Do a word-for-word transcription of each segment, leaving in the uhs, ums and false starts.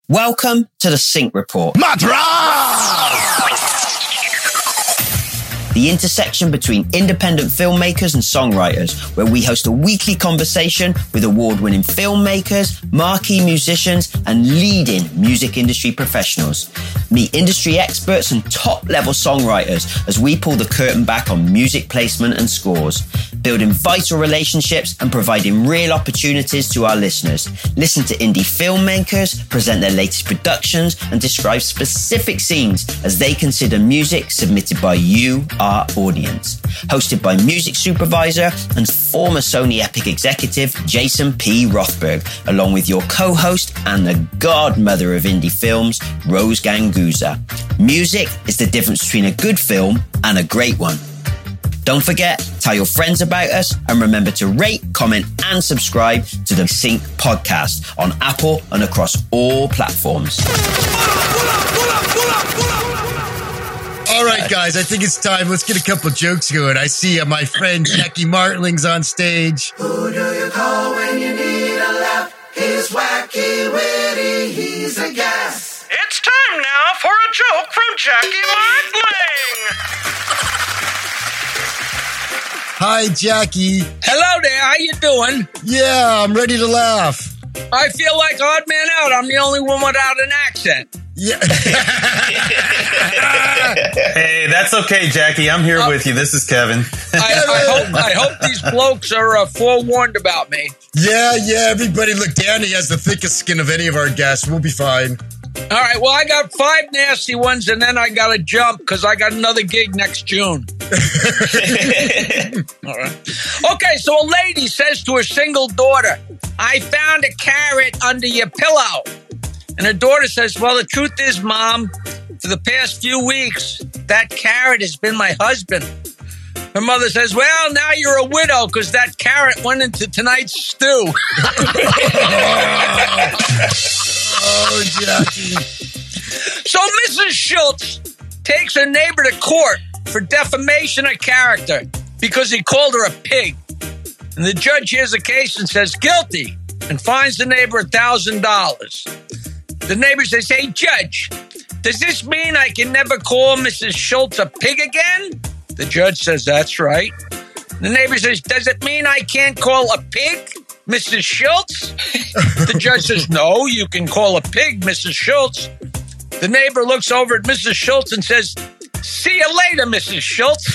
Welcome to the Sync Report. The intersection between independent filmmakers and songwriters, where we host a weekly conversation with award-winning filmmakers, marquee musicians, and leading music industry professionals. Meet industry experts and top-level songwriters as we pull the curtain back on music placement and scores, building vital relationships and providing real opportunities to our listeners. Listen to indie filmmakers present their latest productions and describe specific scenes as they consider music submitted by you, our audience. Hosted by music supervisor and former Sony Epic executive Jason P. Rothberg, along with your co-host and the godmother of indie films, Rose Ganguza. Music is the difference between a good film and a great one. Don't forget, tell your friends about us, and remember to rate, comment, and subscribe to the Sync podcast on Apple and across all platforms. All right, guys, I think it's time. Let's get a couple jokes going. I see uh, my friend Jackie Martling's on stage. Who do you call when you need a laugh? He's wacky, witty, he's a gas. It's time now for a joke from Jackie Martling. Hi, Jackie. Hello there, how you doing? Yeah, I'm ready to laugh. I feel like odd man out. I'm the only one without an accent. Yeah. Hey, that's okay, Jackie. I'm here uh, with you. This is Kevin. I, I hope I hope these blokes are uh, forewarned about me. Yeah, yeah. Everybody look, Danny has the thickest skin of any of our guests. We'll be fine. All right, well, I got five nasty ones, and then I got to jump because I got another gig next June. All right. Okay, so a lady says to her single daughter, I found a carrot under your pillow. And her daughter says, well, the truth is, Mom, for the past few weeks, that carrot has been my husband. Her mother says, well, now you're a widow because that carrot went into tonight's stew. Oh, Jackie. So Missus Schultz takes her neighbor to court for defamation of character because he called her a pig. And the judge hears the case and says, guilty, and fines the neighbor one thousand dollars. The neighbor says, hey, Judge, does this mean I can never call Missus Schultz a pig again? The judge says, that's right. The neighbor says, does it mean I can't call a pig Missus Schultz? The judge says, no, you can call a pig Missus Schultz. The neighbor looks over at Missus Schultz and says, see you later, Missus Schultz.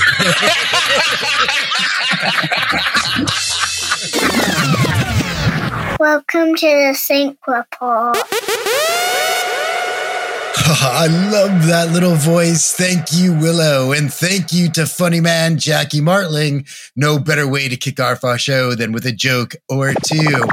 Welcome to the Sync Report. I love that little voice. Thank you, Willow. And thank you to funny man Jackie Martling. No better way to kick off our show than with a joke or two.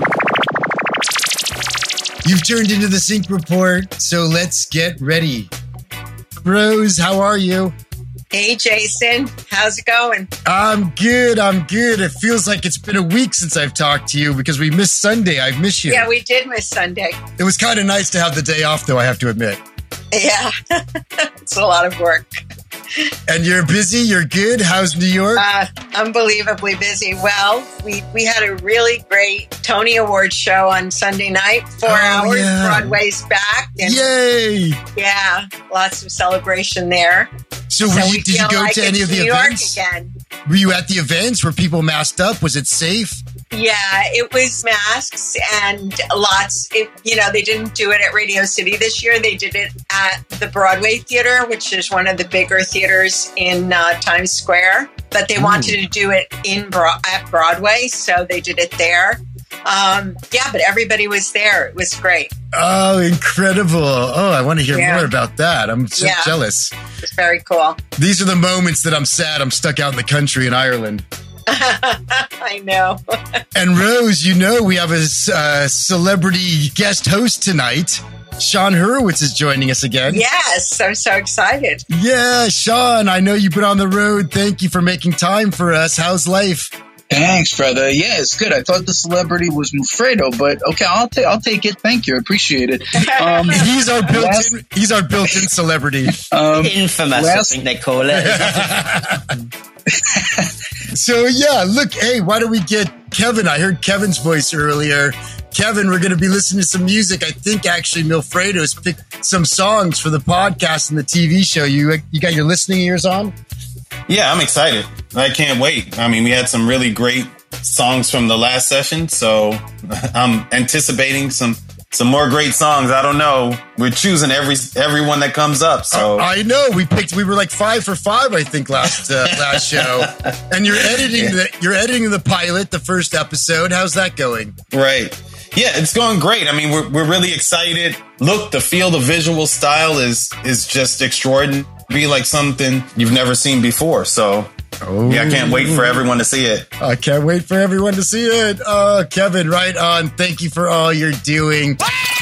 You've turned into the Sync Report, so let's get ready. Rose, how are you? Hey, Jason. How's it going? I'm good. I'm good. It feels like it's been a week since I've talked to you because we missed Sunday. I miss you. Yeah, we did miss Sunday. It was kind of nice to have the day off, though, I have to admit. Yeah, it's a lot of work. And you're busy? You're good? How's New York? Uh, unbelievably busy. Well, we, we had a really great Tony Awards show on Sunday night. Four oh, hours, yeah. Broadway's back. And yay! Yeah, lots of celebration there. So, so you, did you go like to any of the New events? York again. Were you at the events? Were people masked up? Was it safe? Yeah, it was masks and lots. It, you know, they didn't do it at Radio City this year. They did it at the Broadway Theater, which is one of the bigger theaters in uh, Times Square. But they Ooh. wanted to do it in Bro- at Broadway, so they did it there. Um, yeah, but everybody was there. It was great. Oh, incredible. Oh, I want to hear yeah. more about that. I'm so yeah. jealous. It's very cool. These are the moments that I'm sad I'm stuck out in the country in Ireland. I know. And Rose, you know we have a uh, celebrity guest host tonight. Sean Hurwitz is joining us again. Yes, I'm so excited. Yeah, Sean, I know you've been on the road. Thank you for making time for us. How's life? Thanks, brother. Yeah, it's good. I thought the celebrity was Mufredo, but okay, I'll take I'll take it. Thank you. I appreciate it. Um, he's our built-in. Last, he's our built-in celebrity. Um, Infamous, last, I think they call it. So yeah, look. Hey, why don't we get Kevin? I heard Kevin's voice earlier. Kevin, we're going to be listening to some music. I think actually Milfredo's picked some songs for the podcast and the T V show. You you got your listening ears on? Yeah, I'm excited. I can't wait. I mean, we had some really great songs from the last session, so I'm anticipating some some more great songs. I don't know. We're choosing every every one that comes up. So uh, I know we picked. We were like five for five, I think, last uh, last show. And you're editing yeah. the you're editing the pilot, the first episode. How's that going? Right. Yeah, it's going great. I mean, we're we're really excited. Look, the feel, the visual style is is just extraordinary. Be like something you've never seen before. So. Oh. Yeah, I can't wait for everyone to see it. I can't wait for everyone to see it. Uh, Kevin, right on. Thank you for all you're doing.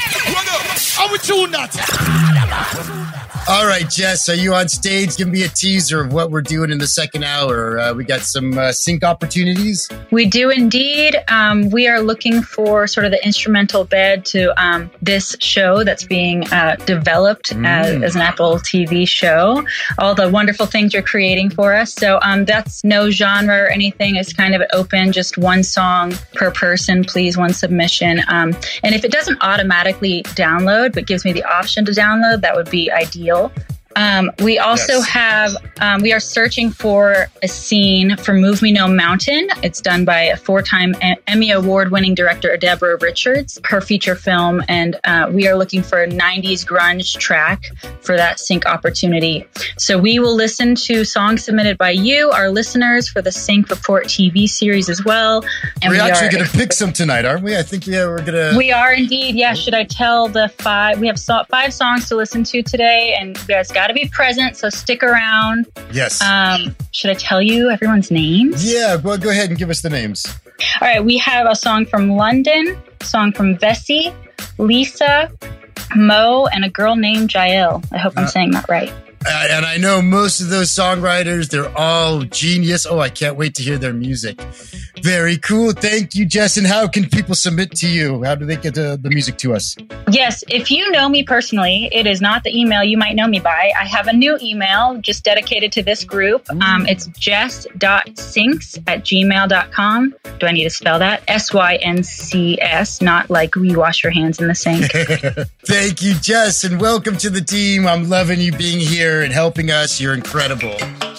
All right, Jess, are you on stage? Give me a teaser of what we're doing in the second hour. Uh, we got some uh, sync opportunities. We do indeed. Um, we are looking for sort of the instrumental bed to um, this show that's being uh, developed mm. as, as an Apple T V show. All the wonderful things you're creating for us. So um, that's no genre or anything. It's kind of open, just one song per person, please, one submission. Um, and if it doesn't automatically download, but gives me the option to download, that would be ideal. Um, we also yes. have, um, we are searching for a scene for Move Me No Mountain. It's done by a four-time Emmy Award-winning director, Deborah Richards, her feature film. And uh, we are looking for a nineties grunge track for that sync opportunity. So we will listen to songs submitted by you, our listeners, for the Sync Report T V series as well. And we're we actually going to pick some tonight, aren't we? I think we are, we're going to... We are indeed, yeah. Should I tell the five? We have so- five songs to listen to today, and you guys got to be present, so stick around. Yes. Um, should I tell you everyone's names? Yeah, well, go ahead and give us the names. All right, we have a song from London, a song from Vessi, Lisa, Mo, and a girl named Jael. I hope I'm uh, saying that right. Uh, and I know most of those songwriters, they're all genius. Oh, I can't wait to hear their music. Very cool. Thank you, Jess. And how can people submit to you? How do they get the, the music to us? Yes, if you know me personally, it is not the email you might know me by. I have a new email just dedicated to this group. Um, it's jess dot syncs at gmail dot com. Do I need to spell that? S Y N C S, not like we wash your hands in the sink. Thank you, Jess, and welcome to the team. I'm loving you being here and helping us. You're incredible.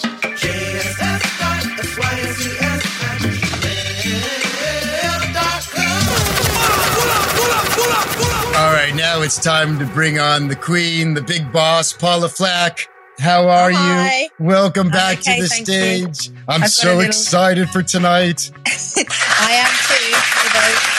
All right, now it's time to bring on the queen, the big boss, Paula Flack. How are Hi. you? Welcome back okay, to the stage. You. I'm I've so little... excited for tonight. I am too.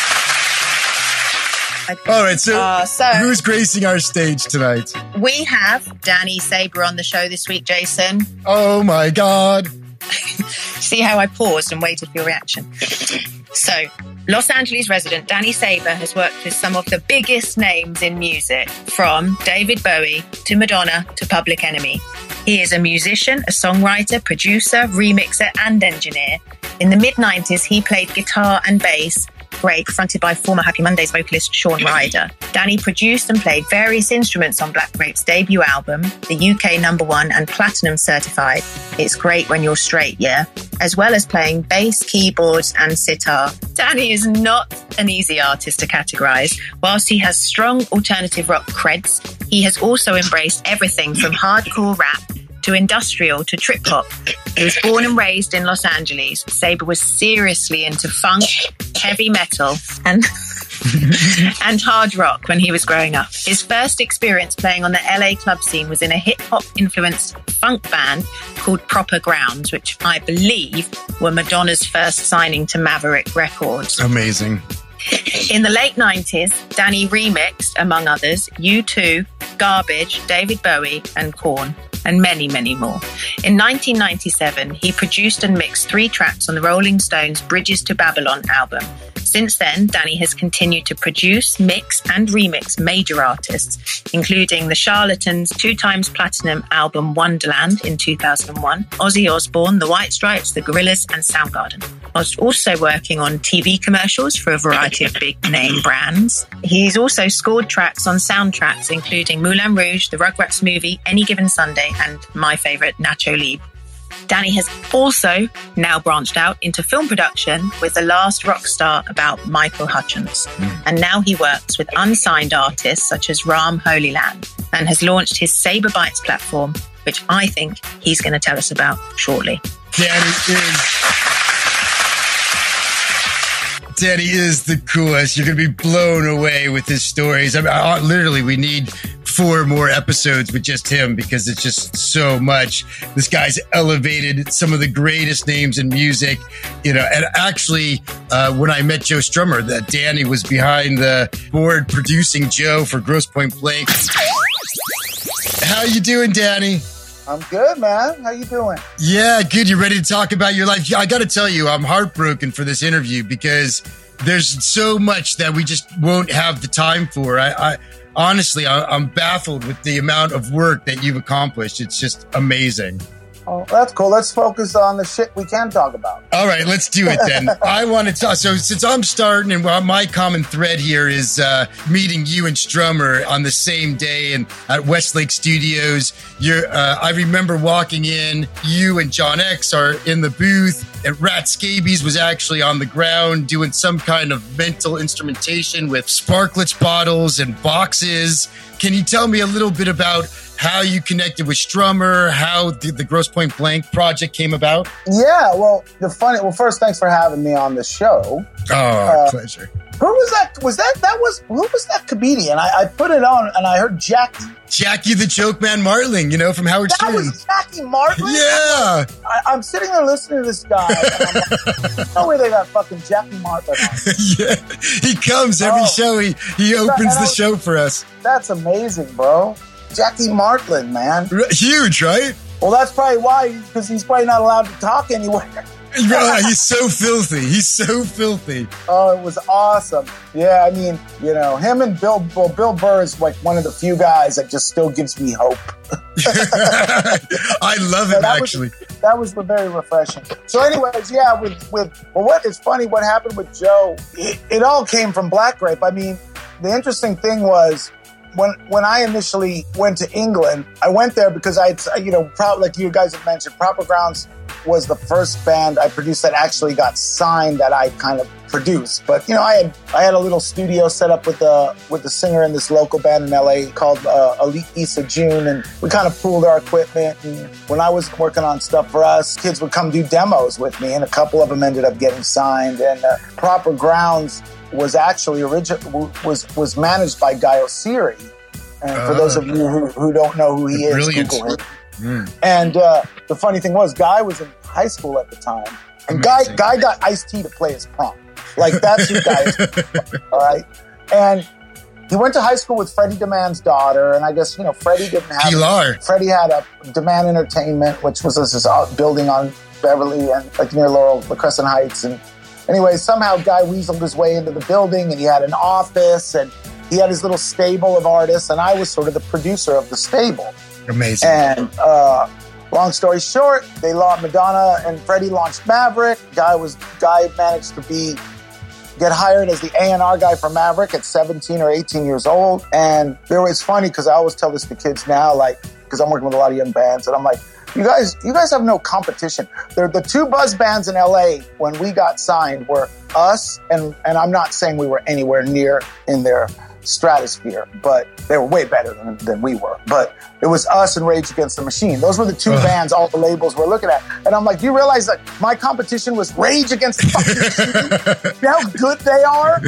All right, so, uh, so who's gracing our stage tonight? We have Danny Saber on the show this week, Jason. Oh my God. See how I paused and waited for your reaction. So, Los Angeles resident Danny Saber has worked with some of the biggest names in music, from David Bowie to Madonna to Public Enemy. He is a musician, a songwriter, producer, remixer, and engineer. In the mid nineties, he played guitar and bass, Grape, fronted by former Happy Mondays vocalist Shaun Ryder. Danny produced and played various instruments on Black Grape's debut album, the U K number one and platinum certified It's Great When You're Straight, yeah? As well as playing bass, keyboards and sitar. Danny is not an easy artist to categorise. Whilst he has strong alternative rock creds, he has also embraced everything from hardcore rap to industrial to trip hop. He was born and raised in Los Angeles. Saber was seriously into funk, heavy metal, and and hard rock when he was growing up. His first experience playing on the L A club scene was in a hip-hop influenced funk band called Proper Grounds, which I believe were Madonna's first signing to Maverick Records. Amazing. In the late nineties, Danny remixed, among others, U two, Garbage, David Bowie, and Korn, and many, many more. In nineteen ninety-seven, he produced and mixed three tracks on the Rolling Stones' Bridges to Babylon album. Since then, Danny has continued to produce, mix, and remix major artists, including The Charlatans' two times platinum album Wonderland in two thousand one, Ozzy Osbourne, The White Stripes, The Gorillaz, and Soundgarden, whilst also working on T V commercials for a variety of big-name brands. He's also scored tracks on soundtracks, including Moulin Rouge, the Rugrats movie, Any Given Sunday, and my favourite, Nacho Libre. Danny has also now branched out into film production with The Last Rock Star about Michael Hutchence. Mm. And now he works with unsigned artists such as Ram Holy Land and has launched his Saber Bytes platform, which I think he's going to tell us about shortly. Danny is... Danny is the coolest. You're going to be blown away with his stories. I mean, I, literally, we need four more episodes with just him because it's just so much. This guy's elevated some of the greatest names in music, you know. And actually, uh, when I met Joe Strummer, that Danny was behind the board producing Joe for Grosse Pointe Blank. How you doing, Danny? I'm good, man. How you doing? Yeah, good. You ready to talk about your life? I got to tell you, I'm heartbroken for this interview because there's so much that we just won't have the time for. I, I honestly, I, I'm baffled with the amount of work that you've accomplished. It's just amazing. Oh, that's cool. Let's focus on the shit we can talk about. All right, let's do it then. I want to talk. So since I'm starting, and my common thread here is uh, meeting you and Strummer on the same day and at Westlake Studios. You're, uh, I remember walking in, you and John X are in the booth, and Rat Scabies was actually on the ground doing some kind of mental instrumentation with Sparklets bottles and boxes. Can you tell me a little bit about how you connected with Strummer, how the, the Grosse Pointe Blank project came about? Yeah, well, the funny, well, first, thanks for having me on the show. Oh, uh, pleasure. Who was that? Was that, that was, who was that comedian? I, I put it on and I heard Jackie. Jackie the Joke Man Martling, you know, from Howard Stern. That Stern. was Jackie Martling? Yeah. I'm, like, I, I'm sitting there listening to this guy and I'm like, no way they got fucking Jackie Martling on. Yeah, he comes every oh. show. He, he opens the was, show for us. That's amazing, bro. Jackie Martling, man. Huge, right? Well, that's probably why, because he's probably not allowed to talk anywhere. Yeah, he's so filthy. He's so filthy. Oh, it was awesome. Yeah, I mean, you know, him and Bill, well, Bill Burr is like one of the few guys that just still gives me hope. I love him, that actually. Was, that was very refreshing. So anyways, yeah, with, with well, what is funny, what happened with Joe, it, it all came from Black Grape. I mean, the interesting thing was, When when I initially went to England, I went there because I, you know, probably like you guys have mentioned, Proper Grounds was the first band I produced that actually got signed that I kind of produced. But you know, I had I had a little studio set up with the with the singer in this local band in L A called uh, Elite Issa June, and we kind of pooled our equipment. And when I was working on stuff for us, kids would come do demos with me, and a couple of them ended up getting signed. And uh, Proper Grounds was actually original was was managed by Guy Oseary. And for uh, those of you who, who don't know who he is, brilliant. Google him. Mm. And uh, the funny thing was, Guy was in high school at the time, and Amazing. Guy Guy got Ice-T to play his prom. Like that's who Guy is. All right, and he went to high school with Freddie DeMann's daughter, and I guess you know Freddie didn't have. Pilar. Freddie had a DeMann Entertainment, which was this building on Beverly and like near Laurel, Crescent Heights, and anyway, somehow Guy weaseled his way into the building, and he had an office, and he had his little stable of artists, and I was sort of the producer of the stable. Amazing. And uh, long story short, they launched Madonna and Freddie launched Maverick. Guy was Guy managed to be get hired as the A and R guy for Maverick at seventeen or eighteen years old. And it was funny because I always tell this to kids now, like because I'm working with a lot of young bands, and I'm like, you guys, you guys have no competition. They're the two buzz bands in L A when we got signed were us, and and I'm not saying we were anywhere near in their stratosphere, but they were way better than, than we were. But it was us and Rage Against the Machine. Those were the two uh. bands all the labels were looking at. And I'm like, do you realize that my competition was Rage Against the fucking Machine? You know how good they are?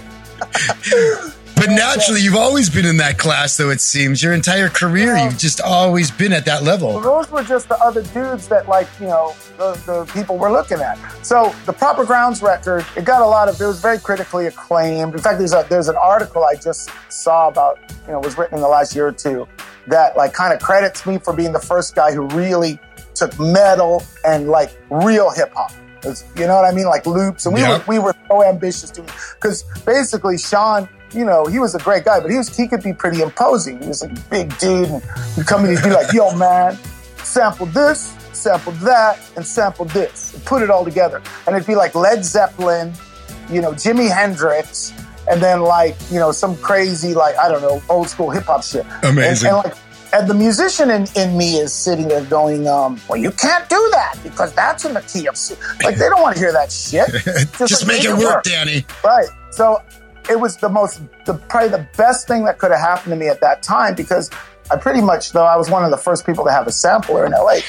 Like, but naturally, you've always been in that class, though, it seems. Your entire career, yeah. You've just always been at that level. Well, those were just the other dudes that, like, you know, the, the people were looking at. So the Proper Grounds record, it got a lot of, it was very critically acclaimed. In fact, there's a there's an article I just saw about, you know, was written in the last year or two that, like, kind of credits me for being the first guy who really took metal and, like, real hip-hop. You know what I mean? Like loops. And we, yeah. were, we were so ambitious to, because basically Sean, you know, he was a great guy, but he was he could be pretty imposing. He was a big dude, and he'd come in and he'd be like, yo, man, sample this, sample that, and sample this, and put it all together. And it'd be like Led Zeppelin, you know, Jimi Hendrix, and then like, you know, some crazy, like, I don't know, old school hip hop shit. Amazing. And, and like And the musician in, in me is sitting there going, um, well, you can't do that because that's in the key of C. Like, they don't want to hear that shit. Just, Just like, make, make it work, work, Danny. Right. So it was the most, the probably the best thing that could have happened to me at that time, because I pretty much, though I was one of the first people to have a sampler in L A,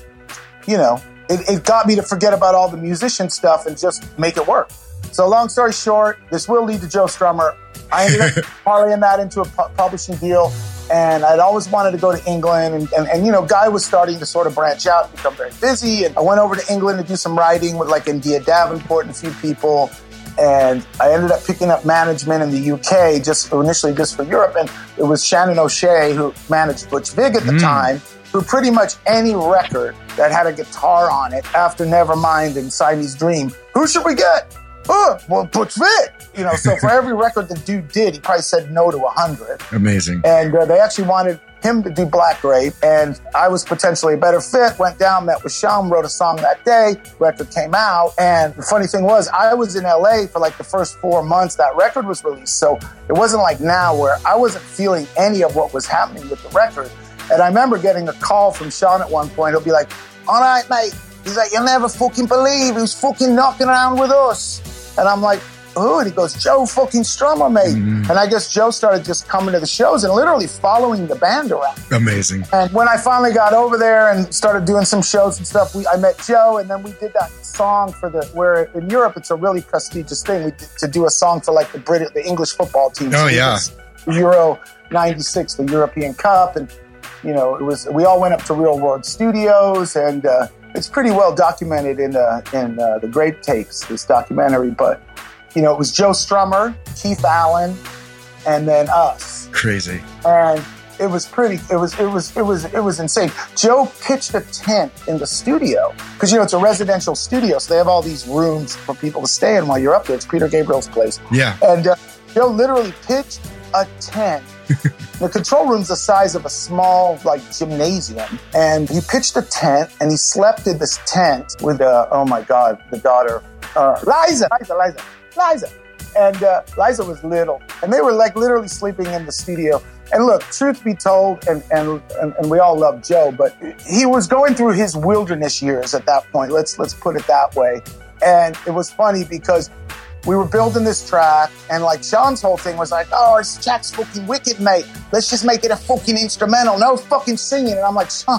you know, it, it got me to forget about all the musician stuff and just make it work. So long story short, this will lead to Joe Strummer. I ended up parlaying that into a pu- publishing deal. And I'd always wanted to go to England. And, and, and, you know, Guy was starting to sort of branch out and become very busy. And I went over to England to do some writing with like India Davenport and a few people. And I ended up picking up management in the U K, just initially just for Europe. And it was Shannon O'Shea, who managed Butch Vig at the mm. time, who pretty much any record that had a guitar on it, after Nevermind and Siamese Dream, who should we get? Oh, well, Butch Vig. You know, so for every record the dude did, he probably said no to a hundred. Amazing. And uh, they actually wanted him to do Black Grape, and I was potentially a better fit. Went down, met with Sean, wrote a song that day. Record came out, and the funny thing was, I was in L A for like the first four months that record was released. So it wasn't like now where I wasn't feeling any of what was happening with the record. And I remember getting a call from Sean at one point. He'll be like, "All right, mate." He's like, "You'll never fucking believe who's fucking knocking around with us." And I'm like, "Who?" And he goes, "Joe fucking Strummer, mate." Mm-hmm. And I guess Joe started just coming to the shows and literally following the band around. Amazing. And when I finally got over there and started doing some shows and stuff, we I met Joe, and then we did that song for the, where in Europe it's a really prestigious thing, we did, to do a song for like the Brit, the English football team. Oh, so yeah. Euro ninety-six, the European Cup. And, you know, it was, we all went up to Real World Studios, and uh, it's pretty well documented in, uh, in uh, the Grape Tapes, this documentary. But, you know, it was Joe Strummer, Keith Allen, and then us. Crazy. And it was pretty, it was, it was, it was, it was insane. Joe pitched a tent in the studio because, you know, it's a residential studio. So they have all these rooms for people to stay in while you're up there. It's Peter Gabriel's place. Yeah. And uh, Joe literally pitched a tent. The control room's the size of a small, like, gymnasium. And he pitched a tent, and he slept in this tent with, uh, oh my God, the daughter, uh, Liza, Liza, Liza, Liza. And uh, Liza was little. And they were, like, literally sleeping in the studio. And look, truth be told, and, and, and, and we all love Joe, but he was going through his wilderness years at that point. Let's, let's put it that way. And it was funny because we were building this track, and like Sean's whole thing was like, "Oh, this track's fucking wicked, mate. Let's just make it a fucking instrumental. No fucking singing." And I'm like, "Sean."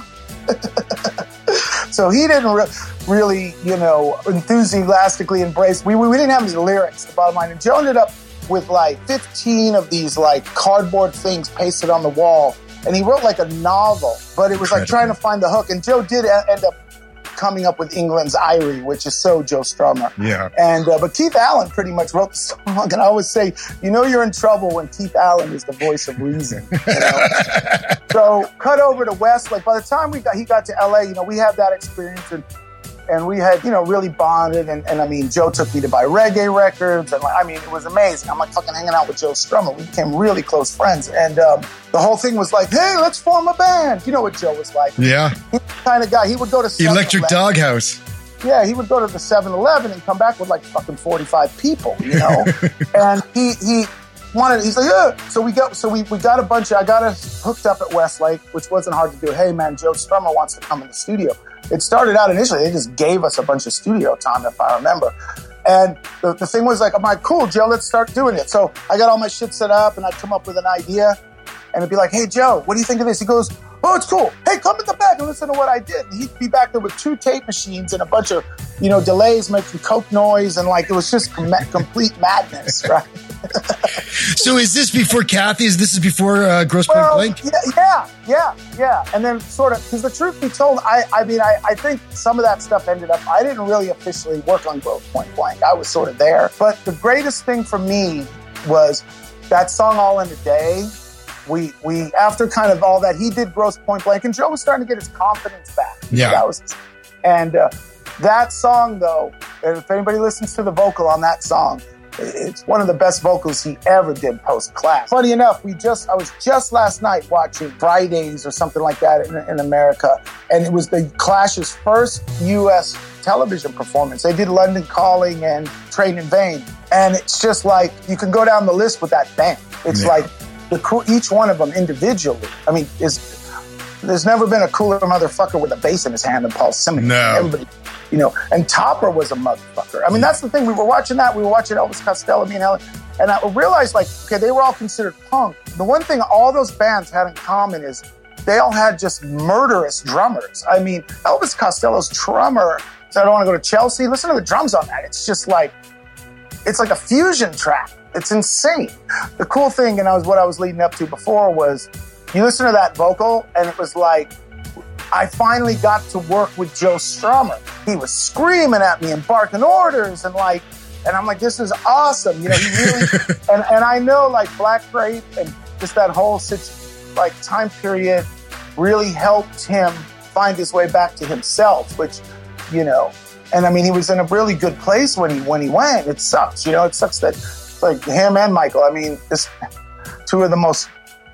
So he didn't re- really, you know, enthusiastically embrace. We, we we didn't have any lyrics, the bottom line. And Joe ended up with like fifteen of these like cardboard things pasted on the wall, and he wrote like a novel. But it was like trying to find the hook. And Joe did end up coming up with England's Irie, which is so Joe Strummer. Yeah. And uh, but Keith Allen pretty much wrote the song, and I always say, you know, you're in trouble when Keith Allen is the voice of reason. You know? So cut over to Westlake. By the time we got he got to L A, you know, we had that experience, and and we had, you know, really bonded. And, and I mean, Joe took me to buy reggae records, and like, I mean, it was amazing. I'm like fucking hanging out with Joe Strummer. We became really close friends, and um, the whole thing was like, "Hey, let's form a band." You know what Joe was like? Yeah. He's the kind of guy. He would go to Electric Doghouse. Yeah, he would go to the seven eleven and come back with like fucking forty-five people, you know? And he he wanted, he's like, "Yeah." So we got, so we, we got a bunch of, I got us hooked up at Westlake, which wasn't hard to do. "Hey man, Joe Strummer wants to come in the studio." It started out initially, they just gave us a bunch of studio time, if I remember. And the, the thing was like, I'm like, "Cool, Joe, let's start doing it." So I got all my shit set up, and I'd come up with an idea, and it'd be like, "Hey Joe, what do you think of this?" He goes, "Oh, it's cool. Hey, come in the back and listen to what I did." And he'd be back there with two tape machines and a bunch of, you know, delays making coke noise, and like, it was just com- complete madness, right? So is this before Kathy? Is this is before uh, Grosse Pointe well, Blank? Yeah, yeah, yeah, yeah. And then sort of, because the truth be told, I, I mean, I, I think some of that stuff ended up, I didn't really officially work on Grosse Pointe Blank. I was sort of there. But the greatest thing for me was that song, All in a Day. We, we, after kind of all that, he did Grosse Pointe Blank, and Joe was starting to get his confidence back. Yeah. That was, and uh, that song, though, and if anybody listens to the vocal on that song, it's one of the best vocals he ever did post-class. Funny enough, we just, I was just last night watching Fridays or something like that in, in America, and it was the Clash's first U S television performance. They did London Calling and Train in Vain, and it's just like, you can go down the list with that band. It's yeah. like, the, each one of them individually, I mean, is there's never been a cooler motherfucker with a bass in his hand than Paul Simmons. No. Everybody, you know, and Topper was a motherfucker. I mean, that's the thing. We were watching that. We were watching Elvis Costello, me and Helen. And I realized, like, okay, they were all considered punk. The one thing all those bands had in common is they all had just murderous drummers. I mean, Elvis Costello's drummer, so I don't want to go to Chelsea. Listen to the drums on that. It's just like, it's like a fusion track. It's insane. The cool thing, and I was what I was leading up to before, was you listen to that vocal, and it was like, I finally got to work with Joe Strummer. He was screaming at me and barking orders, and like, and I'm like, this is awesome. You know, he really, and, and I know like Black Grape and just that whole like time period really helped him find his way back to himself, which, you know, and I mean, he was in a really good place when he, when he went. It sucks, you know, it sucks that like him and Michael, I mean, just two of the most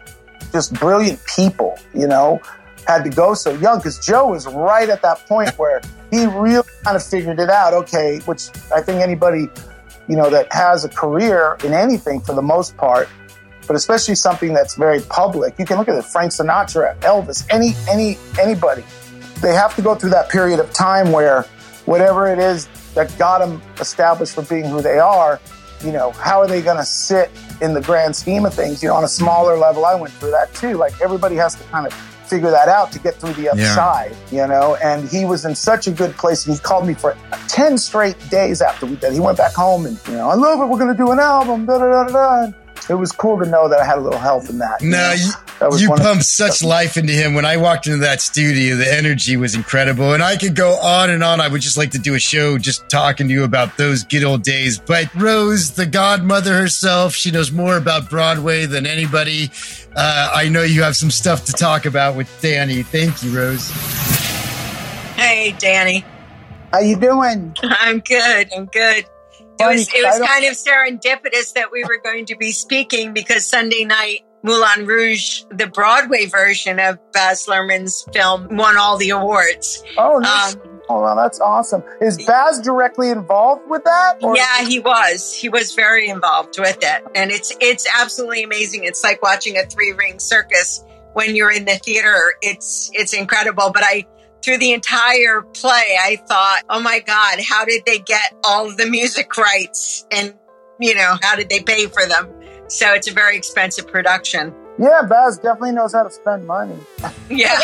just brilliant people, you know, had to go so young, because Joe was right at that point where he really kind of figured it out. Okay, which I think anybody, you know, that has a career in anything for the most part, but especially something that's very public. You can look at it, Frank Sinatra, Elvis, any, any, anybody. They have to go through that period of time where whatever it is that got them established for being who they are, you know, how are they going to sit in the grand scheme of things? You know, on a smaller level, I went through that too. Like everybody has to kind of figure that out to get through the other Yeah. side, you know, and he was in such a good place. And he called me for ten straight days after we did. He went back home and, you know, I love it. We're going to do an album. Da, da, da, da, da. It was cool to know that I had a little help in that. No, know? you, That was you one of pumped the- such life into him. When I walked into that studio, the energy was incredible. And I could go on and on. I would just like to do a show just talking to you about those good old days. But Rose, the godmother herself, she knows more about Broadway than anybody. Uh, I know you have some stuff to talk about with Danny. Thank you, Rose. Hey, Danny. How you doing? I'm good. I'm good. It Funny, was it I was don't- kind of serendipitous that we were going to be speaking because Sunday night, Moulin Rouge, the Broadway version of Baz Luhrmann's film, won all the awards. Oh, nice. Um, Oh, well, that's awesome. Is Baz directly involved with that? Or- Yeah, he was. He was very involved with it, and it's it's absolutely amazing. It's like watching a three ring circus when you're in the theater. It's it's incredible. But I, through the entire play, I thought, oh my God, how did they get all of the music rights, and you know, how did they pay for them? So it's a very expensive production. Yeah, Baz definitely knows how to spend money. Yeah.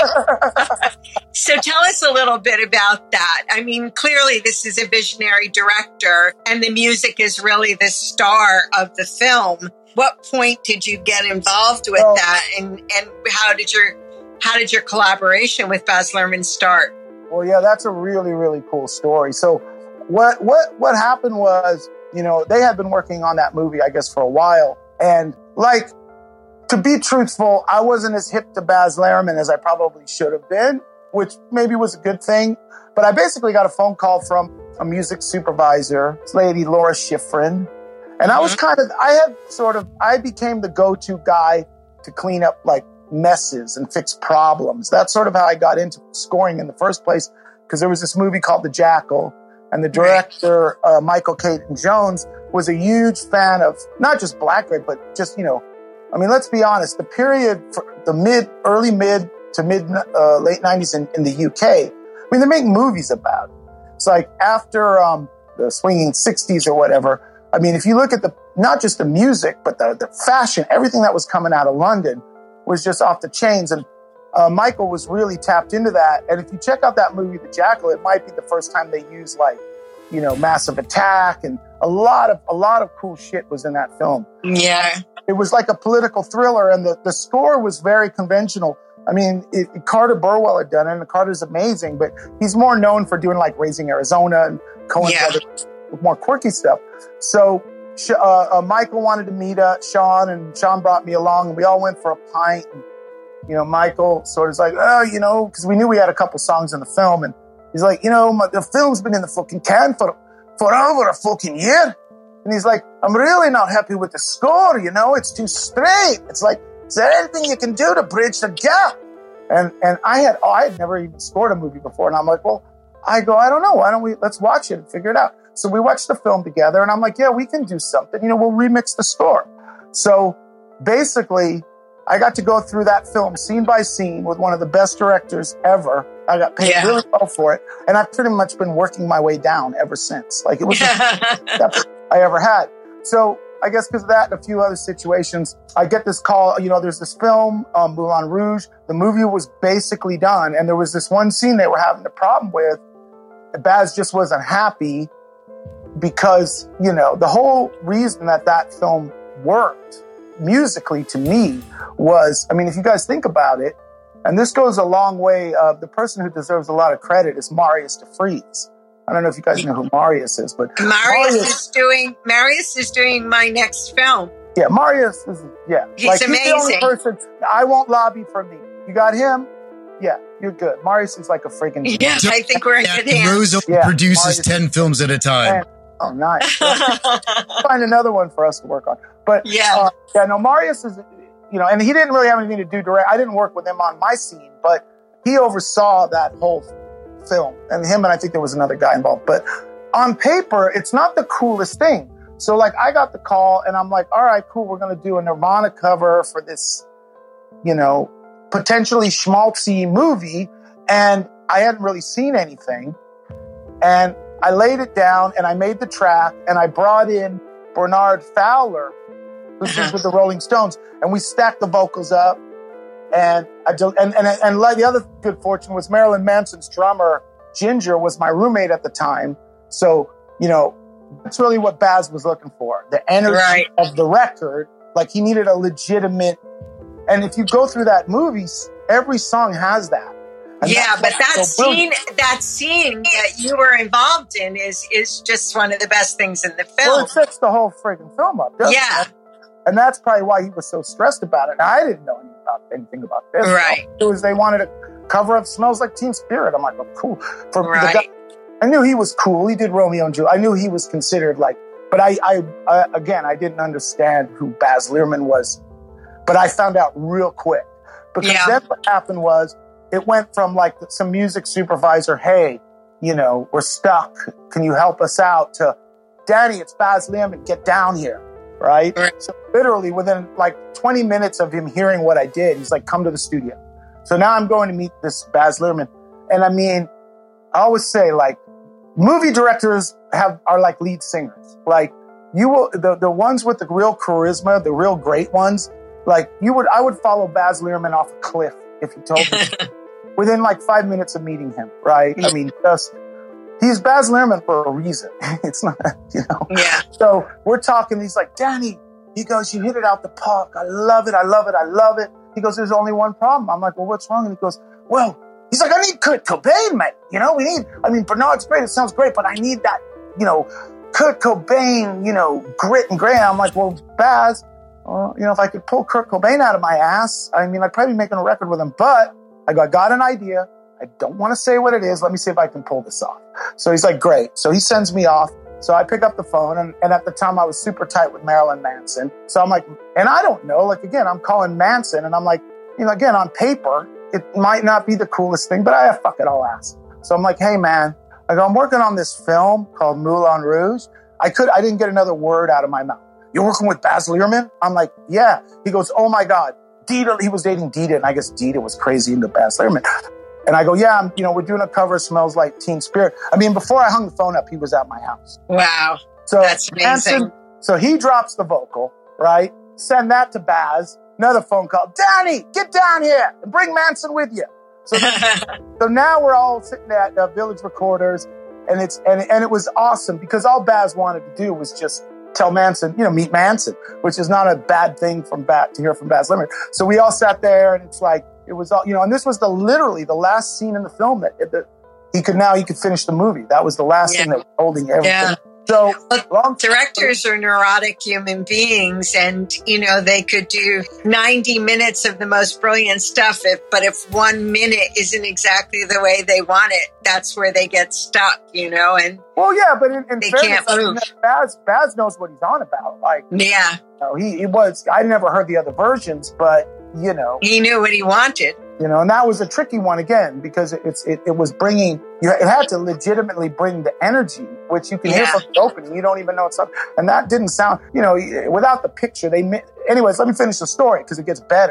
So tell us a little bit about that. I mean, clearly this is a visionary director and the music is really the star of the film. What point did you get involved with Oh. that, and, and how did your how did your collaboration with Baz Luhrmann start? Well, yeah, that's a really, really cool story. So what what what happened was, you know, they had been working on that movie, I guess, for a while. And like, to be truthful, I wasn't as hip to Baz Luhrmann as I probably should have been, which maybe was a good thing. But I basically got a phone call from a music supervisor, this lady, Laura Schifrin. And I was kind of, I had sort of, I became the go-to guy to clean up like messes and fix problems. That's sort of how I got into scoring in the first place, because there was this movie called The Jackal, and the director, uh, Michael Caton Jones, was a huge fan of not just Black Grape, but just, you know, I mean, let's be honest, the period, for the mid, early mid to mid, uh, late nineties in, in the U K, I mean, they make movies about it. It's like after um, the swinging sixties or whatever, I mean, if you look at the, not just the music, but the, the fashion, everything that was coming out of London was just off the chains. And uh, Michael was really tapped into that. And if you check out that movie, The Jackal, it might be the first time they used like, you know, Massive Attack, and a lot of, a lot of cool shit was in that film. Yeah. It was like a political thriller, and the, the score was very conventional. I mean, it, Carter Burwell had done it, and Carter's amazing, but he's more known for doing like Raising Arizona and Coen Yeah. Brothers with more quirky stuff. So uh, uh, Michael wanted to meet uh, Sean, and Sean brought me along, and we all went for a pint. And, you know, Michael sort of was like, oh, you know, because we knew we had a couple songs in the film, and he's like, you know, my, the film's been in the fucking can for, for over a fucking year. And he's like, I'm really not happy with the score, you know, it's too straight. It's like, is there anything you can do to bridge the gap? And and I had, oh, I had never even scored a movie before. And I'm like, well, I go, I don't know. Why don't we, let's watch it and figure it out. So we watched the film together, and I'm like, yeah, we can do something. You know, we'll remix the score. So basically, I got to go through that film scene by scene with one of the best directors ever. I got paid Yeah. really well for it. And I've pretty much been working my way down ever since. Like it was the best I ever had. So I guess because of that and a few other situations, I get this call, you know, there's this film, um, Moulin Rouge. The movie was basically done. And there was this one scene they were having a problem with. Baz just wasn't happy because, you know, the whole reason that that film worked musically to me was, I mean, if you guys think about it, and this goes a long way, uh, the person who deserves a lot of credit is Marius de Vries. I don't know if you guys know who Marius is, but Marius, Marius is doing Marius is doing my next film. Yeah, Marius is, yeah. He's like, He's the only amazing. person, I won't lobby for me. You got him? Yeah, you're good. Marius is like a freaking... Yeah, I think we're in Yeah, good hands. Rose Yeah, produces Marius- ten films at a time. And- oh, nice. Find another one for us to work on. But Yeah. uh, yeah, no, Marius is, you know, and he didn't really have anything to do direct. I didn't work with him on my scene, but he oversaw that whole film. And him and I think there was another guy involved. But on paper, it's not the coolest thing. So like I got the call and I'm like, all right, cool. We're going to do a Nirvana cover for this, you know, potentially schmaltzy movie. And I hadn't really seen anything. And I laid it down and I made the track and I brought in Bernard Fowler, who sings with the Rolling Stones, and we stacked the vocals up. And I do, and, and, and like the other good fortune was Marilyn Manson's drummer, Ginger, was my roommate at the time. So, you know, that's really what Baz was looking for. The energy Right. of the record. Like he needed a legitimate, and if you go through that movie, every song has that. And Yeah, that's but what's that so scene, brilliant. that scene that you were involved in is is just one of the best things in the Well, film. it sets the whole friggin' film up, doesn't Yeah. it? And that's probably why he was so stressed about it. Now, I didn't know anything about, anything about this. Right. It was they wanted to cover up Smells Like Teen Spirit. I'm like, oh, cool. For the Right. guy, I knew he was cool. He did Romeo and Juliet. I knew he was considered like, but I, I, I, again, I didn't understand who Baz Luhrmann was. But I found out real quick. Because Yeah. then what happened was, it went from like some music supervisor, hey, you know, we're stuck. Can you help us out? To, Danny, it's Baz Luhrmann. Get down here. Right? Right. So literally within like twenty minutes of him hearing what I did, he's like, come to the studio. So now I'm going to meet this Baz Luhrmann. And I mean, I always say like movie directors have, are like lead singers. Like you will, the, the ones with the real charisma, the real great ones, like you would, I would follow Baz Luhrmann off a cliff if he told me within like five minutes of meeting him. Right. I mean, just, he's Baz Luhrmann for a reason. It's not, you know. Yeah. So we're talking. He's like, Danny, he goes, you hit it out the park. I love it. I love it. I love it. He goes, there's only one problem. I'm like, well, what's wrong? And he goes, well, he's like, I need Kurt Cobain, mate. You know, we need, I mean, Bernard's great. It sounds great, but I need that, you know, Kurt Cobain, you know, grit and gray. I'm like, well, Baz, well, you know, if I could pull Kurt Cobain out of my ass, I mean, I'd probably be making a record with him. But I go, I got an idea. I don't want to say what it is. Let me see if I can pull this off. So he's like, great. So he sends me off. So I pick up the phone, and, and at the time I was super tight with Marilyn Manson. So I'm like, and I don't know, like, again, I'm calling Manson, and I'm like, you know, again, on paper, it might not be the coolest thing, but I, fuck it, I'll ask. So I'm like, hey, man, I go, I'm working on this film called Moulin Rouge. I could, I didn't get another word out of my mouth. You're working with Baz Luhrmann? I'm like, yeah. He goes, oh my God. Dita, he was dating Dita, and I guess Dita was crazy into Baz Luhrmann. And I go, yeah, I'm, you know, we're doing a cover of Smells Like Teen Spirit. I mean, before I hung the phone up, he was at my house. Wow. So That's amazing. Manson, so he drops the vocal, right? Send that to Baz. Another phone call. Danny, get down here and bring Manson with you. So, so now we're all sitting at uh, Village Recorders, and it's and and it was awesome because all Baz wanted to do was just tell Manson, you know, meet Manson, which is not a bad thing from Baz to hear from Baz Luhrmann. So we all sat there, and it's like it was all, you know, and this was the literally the last scene in the film that, that he could now he could finish the movie. That was the last Yeah. thing that was holding everything. Yeah. So long Directors are neurotic human beings, and you know they could do ninety minutes of the most brilliant stuff. If, but if one minute isn't exactly the way they want it, that's where they get stuck. You know, and well, yeah, but in, in They fairness, can't I mean, move. Baz Baz knows what he's on about. Like, yeah, you know, he, he was. I never heard the other versions, but you know, he knew what he wanted. you know, and that was a tricky one again because it, it's it, it was bringing you. It had to legitimately bring the energy, which you can hear Yeah. from the opening. You don't even know it's up, and that didn't sound. You know, without the picture, they. mi- Anyways, let me finish the story because it gets better.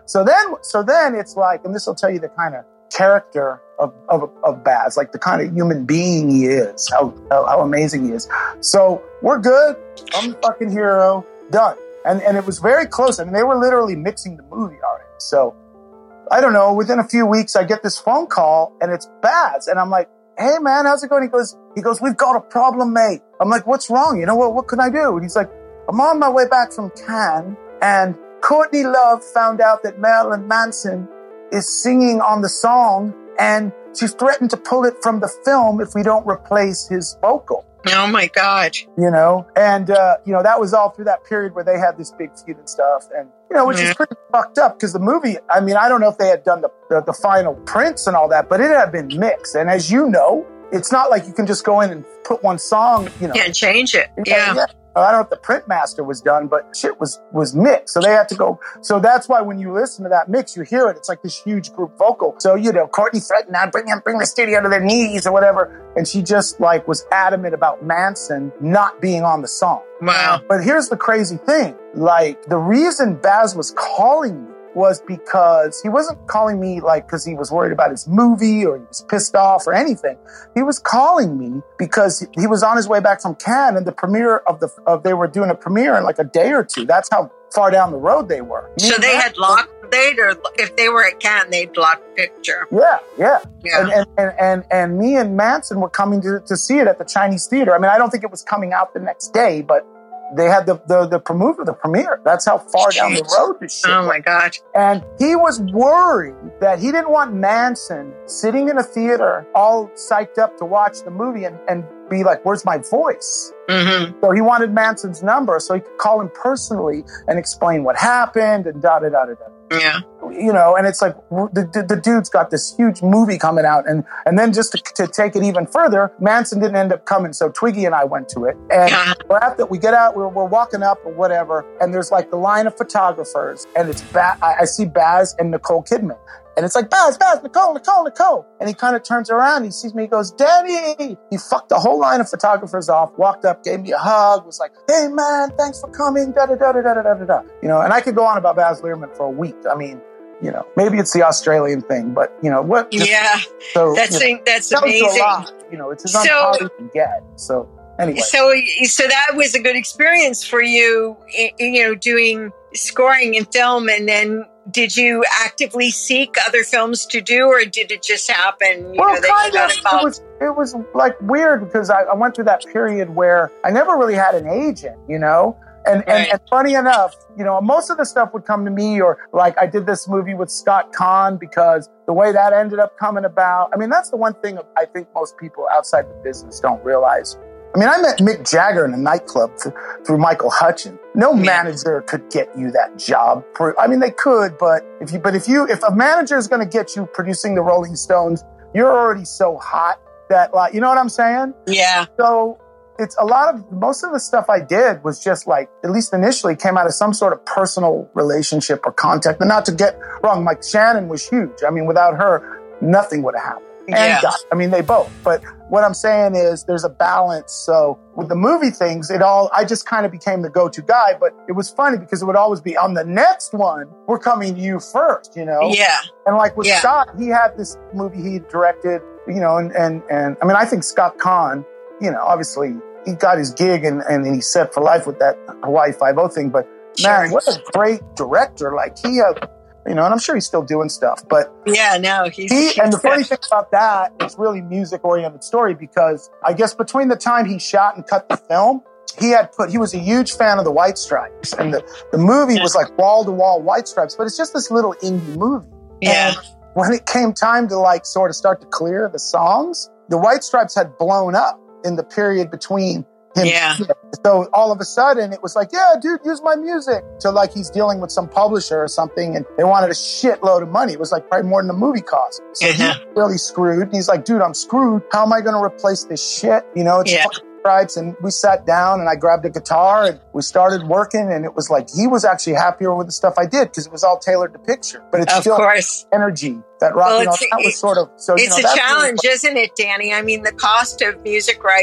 so then, so then it's like, and this will tell you the kind of character of, of, of Baz, like the kind of human being he is, how, how, how amazing he is. So we're good. I'm the fucking hero. Done. And, and it was very close. I mean, they were literally mixing the movie already. So I don't know, within a few weeks, I get this phone call and it's Baz. And I'm like, hey man, how's it going? He goes, he goes, we've got a problem, mate. I'm like, what's wrong? You know what, what can I do? And he's like, I'm on my way back from Cannes and Courtney Love found out that Marilyn Manson is singing on the song and she threatened to pull it from the film if we don't replace his vocal. Oh my God. You know, and, uh, you know, that was all through that period where they had this big feud and stuff. And, you know, which yeah. is pretty fucked up because the movie, I mean, I don't know if they had done the, the, the final prints and all that, but it had been mixed. And as you know, it's not like you can just go in and put one song, you know. Yeah, change it. Yeah. yeah. I don't know if the print master was done, but shit was, was mixed. So they had to go. So that's why when you listen to that mix, you hear it. It's like this huge group vocal. So, you know, Courtney threatened to bring him, bring the studio to their knees or whatever. And she just like was adamant about Manson not being on the song. Wow. But here's the crazy thing. Like the reason Baz was calling me was because he wasn't calling me like because he was worried about his movie or he was pissed off or anything. He was calling me because he was on his way back from Cannes and the premiere of the of they were doing a premiere in like a day or two. That's how far down the road they were. Me so they had locked they'd or if they were at Cannes, they'd lock picture. Yeah, yeah. yeah. And, and, and, and, and me and Manson were coming to, to see it at the Chinese Theater. I mean, I don't think it was coming out the next day, but they had the the the premiere, the premiere. That's how far Jeez. down the road this shit Oh my God. And he was worried that he didn't want Manson sitting in a theater all psyched up to watch the movie and, and be like, where's my voice? Mm-hmm. So he wanted Manson's number so he could call him personally and explain what happened and da da da da da. Yeah. You know, and it's like the, the, the dude's got this huge movie coming out. And, and then just to, to take it even further, Manson didn't end up coming. So Twiggy and I went to it. And yeah. after we get out, we're, we're walking up or whatever. And there's like the line of photographers. And it's ba- I, I see Baz and Nicole Kidman. And it's like, Baz, Baz, Nicole, Nicole, Nicole. And he kind of turns around. He sees me. He goes, Danny. He fucked the whole line of photographers off, walked up, gave me a hug, was like, hey, man, thanks for coming, da-da-da-da-da-da-da-da. You know, and I could go on about Baz Luhrmann for a week. I mean, you know, maybe it's the Australian thing, but, you know, what? Just, yeah, so, that's, you know, that's that amazing. A lot, you know, it's as so, hard as you can get. So, anyway. So, so that was a good experience for you, you know, doing scoring in film, and then did you actively seek other films to do, or did it just happen? You well, know, that kind you got of. involved? It was, it was like weird because I, I went through that period where I never really had an agent, you know? And, right. and, and funny enough, you know, most of the stuff would come to me, or like I did this movie with Scott Kahn because the way that ended up coming about. I mean, that's the one thing I think most people outside the business don't realize. I mean, I met Mick Jagger in a nightclub th- through Michael Hutchins. No manager could get you that job. I mean, they could, but if you, but if you, if a manager is going to get you producing the Rolling Stones, you're already so hot that, like, you know what I'm saying? Yeah. So it's a lot of, most of the stuff I did was just like, at least initially came out of some sort of personal relationship or contact. And not to get wrong, like Shannon was huge. I mean, without her, nothing would have happened. And yeah. God, I mean, they both. But what I'm saying is there's a balance. So with the movie things, it all, I just kind of became the go-to guy. But it was funny because it would always be on the next one, we're coming to you first, you know? Yeah. And like with yeah. Scott, he had this movie he directed, you know, and, and, and I mean, I think Scott Kahn, you know, obviously he got his gig and, and he set for life with that Hawaii Five-O thing. But man, sure. what a great director. Like he had, you know, and I'm sure he's still doing stuff, but yeah, no, he's, he, he's and the funny good. thing about that, it's really music oriented story because I guess between the time he shot and cut the film, he had put, he was a huge fan of the White Stripes, and the, the movie was like wall to wall White Stripes, but it's just this little indie movie. Yeah. And when it came time to like sort of start to clear the songs, the White Stripes had blown up in the period between him. Yeah. So all of a sudden it was like, yeah, dude, use my music. So like he's dealing with some publisher or something and they wanted a shitload of money. It was like probably more than the movie cost. So yeah. he's really screwed. And he's like, dude, I'm screwed. How am I going to replace this shit? You know, it's yeah. fucking Stripes. And we sat down and I grabbed a guitar and we started working. And it was like, he was actually happier with the stuff I did because it was all tailored to picture. But it's of still course. energy. That rock, well, you know, that was sort of, so, it's you know, a challenge, really, isn't it, Danny? I mean, the cost of music rights,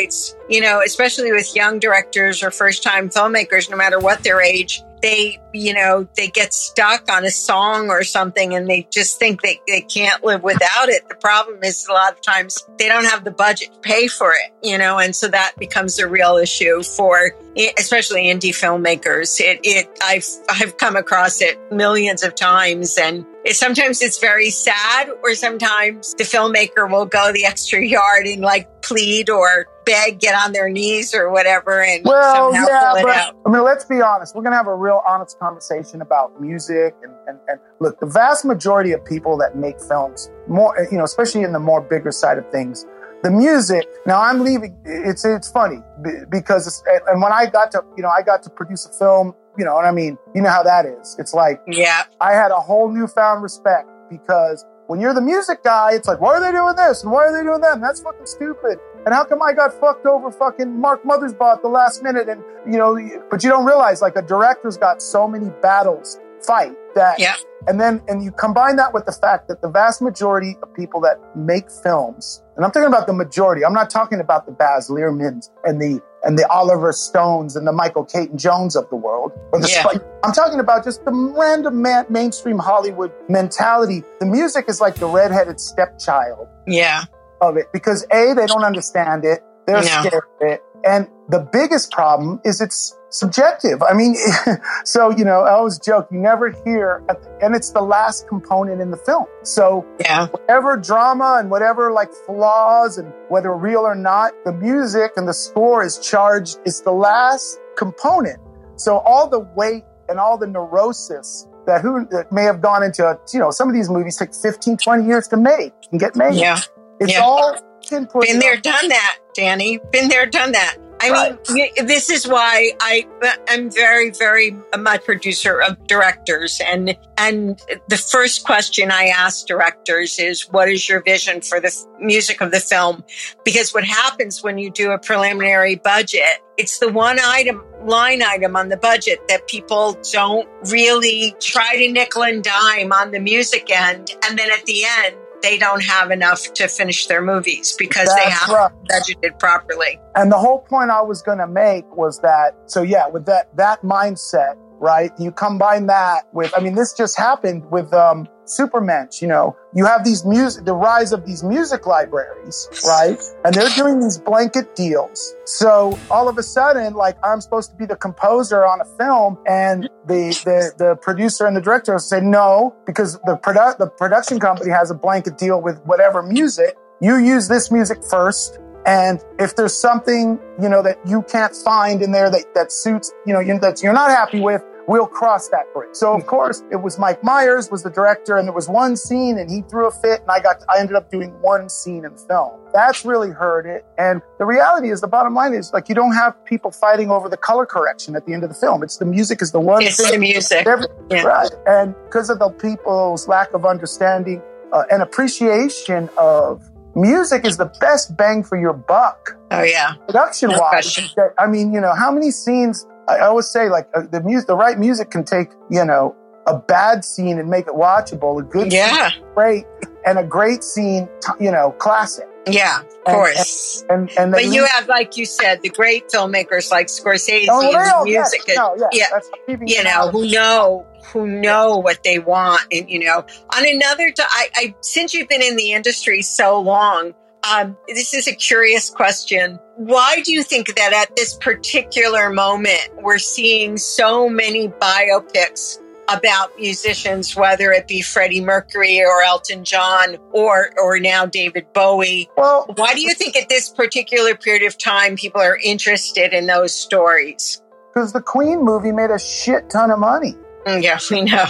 you know, especially with young directors or first-time filmmakers, no matter what their age, they, you know, they get stuck on a song or something and they just think they, they can't live without it. The problem is a lot of times they don't have the budget to pay for it, you know, and so that becomes a real issue for especially indie filmmakers. It, it, I've, I've come across it millions of times, and it, sometimes it's very sad, or sometimes the filmmaker will go the extra yard and like plead or beg, get on their knees or whatever, and well, somehow yeah, pull it but, out. I mean, let's be honest. We're going to have a real honest conversation about music. And, and, and look, the vast majority of people that make films, more, you know, especially in the more bigger side of things, the music. Now I'm leaving. It's it's funny because it's, and when I got to, you know, I got to produce a film, you know, and I mean, you know how that is. It's like, yeah, I had a whole newfound respect because when you're the music guy, it's like, why are they doing this? And why are they doing that? And that's fucking stupid. And how come I got fucked over fucking Mark Mothersbaugh at the last minute? And, you know, but you don't realize, like, a director's got so many battles fight that, yeah. and then, and you combine that with the fact that the vast majority of people that make films, and I'm talking about the majority, I'm not talking about the Baz Luhrmanns and the, and the Oliver Stones and the Michael Caton Jones of the world, or the Yeah. Spike. I'm talking about just the random man, mainstream Hollywood mentality. The music is like the redheaded stepchild Yeah. of it because A, they don't understand it. They're No. scared of it. And the biggest problem is it's subjective. I mean, so, you know, I always joke, you never hear, and it's the last component in the film. So Yeah. whatever drama and whatever like flaws and whether real or not, the music and the score is charged. It's the last component. So all the weight and all the neurosis that who that may have gone into, you know, some of these movies take fifteen, twenty years to make and get made. Yeah. It's Yeah. all pinpointed. Been there, on- done that, Danny. Been there, done that. I Right. mean, y- this is why I, I'm very, very much producer of directors. And, and the first question I ask directors is, what is your vision for the f- music of the film? Because what happens when you do a preliminary budget, it's the one item, line item on the budget that people don't really try to nickel and dime on the music end. And then at the end, they don't have enough to finish their movies because they That's haven't right. budgeted properly. And the whole point I was going to make was that, so yeah, with that, that mindset, right? You combine that with, I mean, this just happened with, um, Supermensch, you know, you have these music, the rise of these music libraries, right? And they're doing these blanket deals. So all of a sudden, like, I'm supposed to be the composer on a film, and the, the, the producer and the director say no, because the produ- the production company has a blanket deal with whatever music. You use this music first. And if there's something, you know, that you can't find in there that, that suits, you know, you, that you're not happy with, we'll cross that bridge. So of course it was Mike Myers was the director, and there was one scene and he threw a fit, and I got, I ended up doing one scene in the film. That's really hurt it. And the reality is, the bottom line is, like, you don't have people fighting over the color correction at the end of the film. It's the music is the one It's thing. the music. Every- Yeah. Right. And because of the people's lack of understanding uh, and appreciation of music is the best bang for your buck. Oh yeah. Production No wise. question. I mean, you know, how many scenes, I I always say, like, uh, the music, the right music can take, you know, a bad scene and make it watchable. A good Yeah. scene, great, and a great scene, t- you know, classic. Yeah, of And- course. And, and, But they you leave- have, like you said, the great filmmakers like Scorsese Oh, and well, music, yes, no, yes, yeah, that's keeping you it know, out. who know who know what they want, and you know, on another, t- I, I since you've been in the industry so long, um, this is a curious question. Why do you think that at this particular moment we're seeing so many biopics about musicians, whether it be Freddie Mercury or Elton John or or now David Bowie? Well, why do you think at this particular period of time people are interested in those stories? Because the Queen movie made a shit ton of money. Mm, Yeah, we know.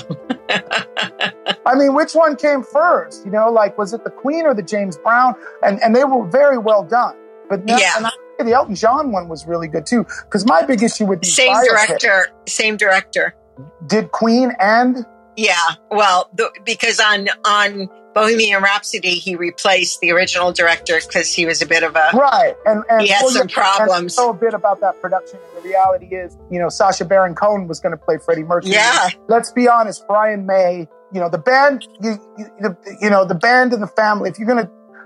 I mean, which one came first? You know, like, was it the Queen or the James Brown? And and they were very well done. But no, Yeah. and I think the Elton John one was really good too. Because my big issue with these Same biopics- director, same director. did Queen and Yeah, well, the, because on on Bohemian Rhapsody, he replaced the original director because he was a bit of a right, and and He had well, some yeah, problems. And so a bit about that production. And the reality is, you know, Sacha Baron Cohen was going to play Freddie Mercury. Yeah. Let's be honest, Brian May. You know, the band. You you, the, you know the band and the family. If you're going to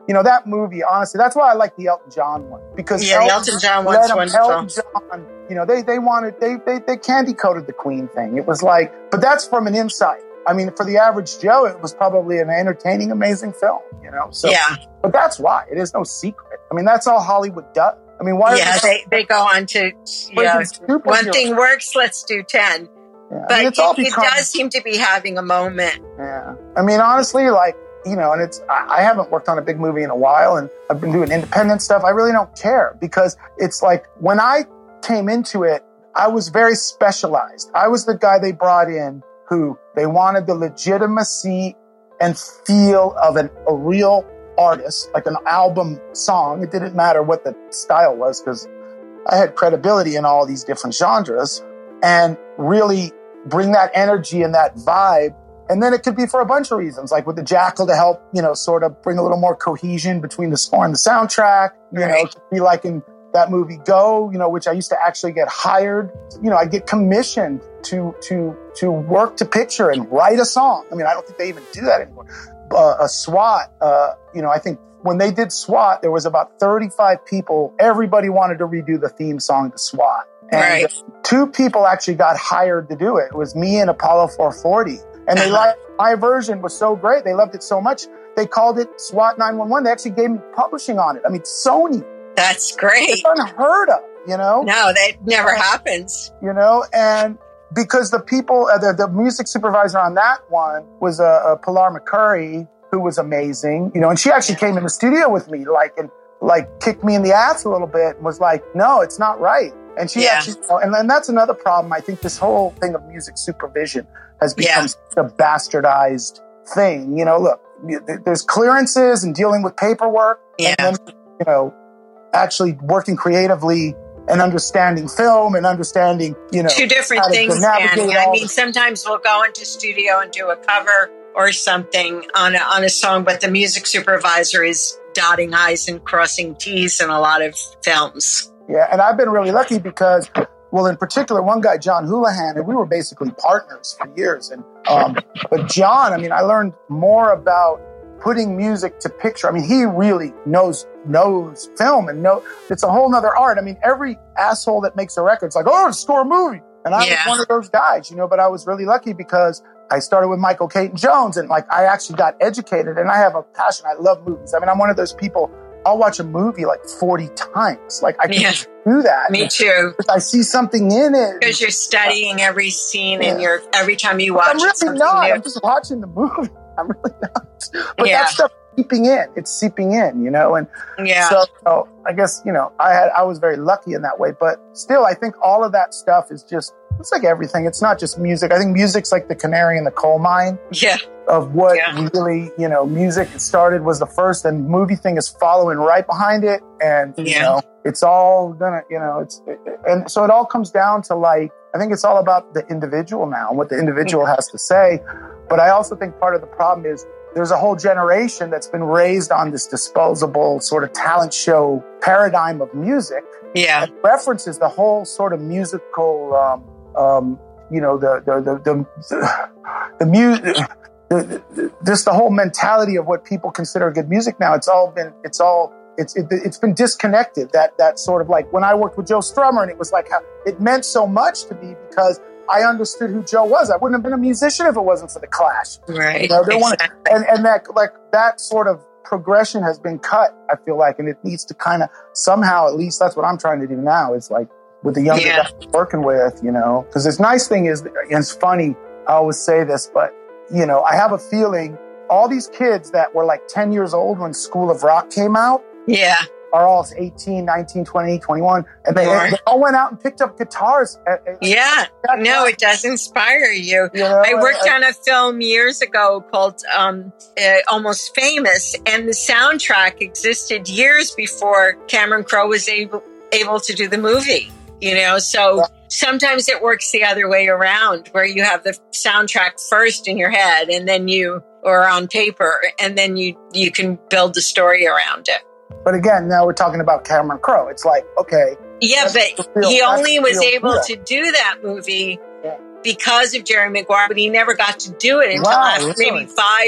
you know, that movie, honestly, that's why I like the Elton John one. Because yeah, Elton, Elton John one's wonderful. Elton John, you know, they, they wanted, they, they, they candy coated the Queen thing. It was like, but that's from an insight. I mean, for the average Joe, it was probably an entertaining, amazing film, you know? So, yeah. But that's why. It is no secret. I mean, that's all Hollywood does. I mean, why? Yeah, they, they go on to, you know, one thing works, let's do ten. Yeah. But I mean, it's all it, become, it does seem to be having a moment. Yeah. I mean, honestly, like, you know, and it's, I, I haven't worked on a big movie in a while, and I've been doing independent stuff. I really don't care, because it's like, when I came into it, I was very specialized. I was the guy they brought in who they wanted the legitimacy and feel of an, a real artist, like an album song. It didn't matter what the style was, because I had credibility in all these different genres, and really bring that energy and that vibe. And then it could be for a bunch of reasons, like with the Jackal to help, you know, sort of bring a little more cohesion between the score and the soundtrack. You right. know, it could be like in that movie Go, you know, which I used to actually get hired. You know, I get commissioned to to to work to picture and write a song. I mean, I don't think they even do that anymore. Uh, a SWAT, uh, you know, I think when they did SWAT, there was about thirty-five people. Everybody wanted to redo the theme song to SWAT. And right. two people actually got hired to do it. It was me and Apollo four forty. And they liked, my version was so great. They loved it so much. They called it SWAT nine one one. They actually gave me publishing on it. I mean, Sony. That's great. It's unheard of, you know? No, that never uh, happens. You know, and because the people, uh, the, the music supervisor on that one was a uh, uh, Pilar McCurry, who was amazing, you know, and she actually came in the studio with me, like, and like kicked me in the ass a little bit and was like, no, it's not right. And she yeah. actually, and then that's another problem. I think this whole thing of music supervision has become yeah. a bastardized thing. You know, look, there's clearances and dealing with paperwork, yeah. and then, you know, actually working creatively and understanding film and understanding, you know, two different things. And I mean, sometimes we'll go into studio and do a cover or something on a, on a song, but the music supervisor is dotting I's and crossing T's in a lot of films. Yeah, and I've been really lucky because, well, in particular, one guy, John Houlihan, and we were basically partners for years. And um, but John, I mean, I learned more about putting music to picture. I mean, he really knows knows film and know it's a whole nother art. I mean, every asshole that makes a record, it's like, oh, score a movie. And I yeah. was one of those guys, you know, but I was really lucky because I started with Michael Caton Jones, and like I actually got educated, and I have a passion. I love movies. I mean, I'm one of those people. I'll watch a movie like forty times. Like I can't yeah. do that. Me too. If I see something in it, because you're studying every scene, yeah. and you're every time you watch. I'm really something not. New. I'm just watching the movie. I'm really not. But yeah. that stuff seeping in. It's seeping in, you know. And yeah. so, so I guess you know I had I was very lucky in that way. But still, I think all of that stuff is just. It's like everything. It's not just music. I think music's like the canary in the coal mine. Yeah. Of what yeah. really, you know, music started was the first, and movie thing is following right behind it. And, yeah. you know, it's all gonna, you know, it's, it, and so it all comes down to like, I think it's all about the individual now and what the individual has to say. But I also think part of the problem is there's a whole generation that's been raised on this disposable sort of talent show paradigm of music. Yeah. That references the whole sort of musical, um, Um, you know, the, the, the, the, the, the music, the, the, just the whole mentality of what people consider good music now. It's all been, it's all, it's, it, it's been disconnected. That, that sort of like when I worked with Joe Strummer, and it was like how it meant so much to me because I understood who Joe was. I wouldn't have been a musician if it wasn't for the Clash. Right. You know, exactly. wanna, and, and that, like that sort of progression has been cut, I feel like, and it needs to kind of somehow, at least that's what I'm trying to do now. It's like, with the younger yeah. guys I'm working with, you know, because this nice thing is, and it's funny, I always say this, but, you know, I have a feeling all these kids that were like ten years old when School of Rock came out yeah, are all eighteen, nineteen, twenty, twenty-one, and they, they all went out and picked up guitars. At, at, yeah, at no, time. It does inspire you. you know, I worked I, on a film years ago called um, uh, Almost Famous, and the soundtrack existed years before Cameron Crowe was able, able to do the movie. You know, so yeah. sometimes it works the other way around where you have the soundtrack first in your head and then you, or on paper, and then you, you can build the story around it. But again, now we're talking about Cameron Crowe. It's like, okay. Yeah, but real, he only was able deal. to do that movie yeah. because of Jerry Maguire, but he never got to do it until wow, after really? maybe five,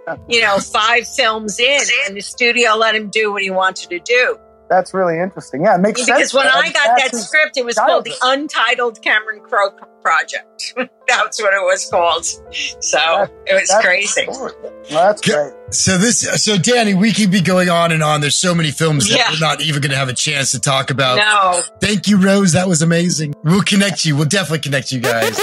you know, five films in, and the studio let him do what he wanted to do. That's really interesting. Yeah, it makes because sense. Because when man. I got that script, it was called the Untitled Cameron Crowe Project. That's what it was called. So that, it was crazy. Well, that's great. So this, so Danny, we could be going on and on. There's so many films that yeah. we're not even going to have a chance to talk about. No. Thank you, Rose. That was amazing. We'll connect you. We'll definitely connect you guys.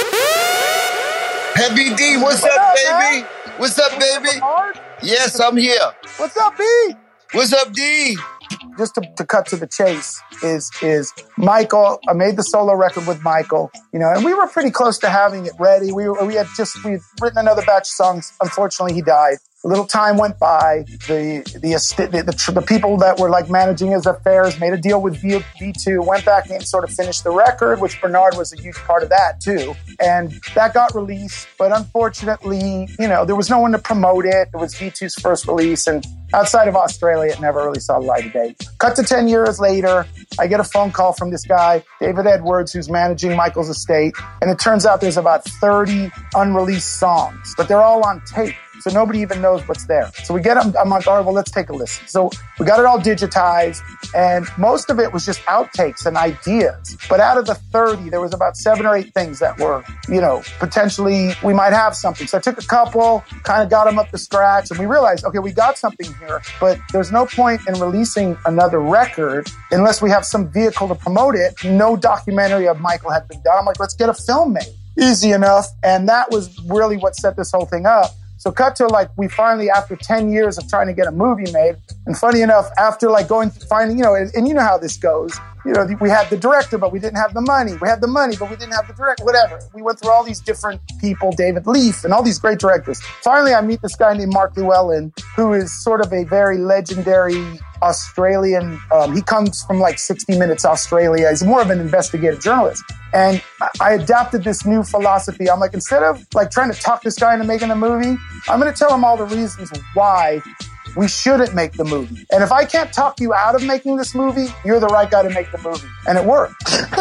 Heavy D, what's what up, up, baby? Man? What's up, baby? Yes, I'm here. What's up, B? What's up, D? Just to, to cut to the chase is is Michael. I made the solo record with Michael, you know, and we were pretty close to having it ready. We were, we had just we had written another batch of songs. Unfortunately, he died. A little time went by. The the the, the, the people that were like managing his affairs made a deal with V two, went back and sort of finished the record, which Bernard was a huge part of that too. And that got released, but unfortunately, you know, there was no one to promote it. It was V two's first release, and outside of Australia, it never really saw the light of day. Cut to ten years later, I get a phone call from this guy, David Edwards, who's managing Michael's estate, and it turns out there's about thirty unreleased songs, but they're all on tape. So nobody even knows what's there. So we get them. I'm like, all right, well, let's take a listen. So we got it all digitized, and most of it was just outtakes and ideas. But out of the thirty, there was about seven or eight things that were, you know, potentially we might have something. So I took a couple, kind of got them up to scratch, and we realized, okay, we got something here, but there's no point in releasing another record unless we have some vehicle to promote it. No documentary of Michael had been done. I'm like, let's get a film made. Easy enough. And that was really what set this whole thing up. So cut to like, we finally, after ten years of trying to get a movie made, and funny enough, after like going, finding, you know, and, and you know how this goes, you know, we had the director, but we didn't have the money. We had the money, but we didn't have the director, whatever. We went through all these different people, David Leaf, and all these great directors. Finally, I meet this guy named Mark Llewellyn, who is sort of a very legendary Australian. Um, he comes from like sixty minutes Australia. He's more of an investigative journalist. And I adapted this new philosophy. I'm like, instead of like trying to talk this guy into making a movie, I'm going to tell him all the reasons why we shouldn't make the movie. And if I can't talk you out of making this movie, you're the right guy to make the movie. And it worked.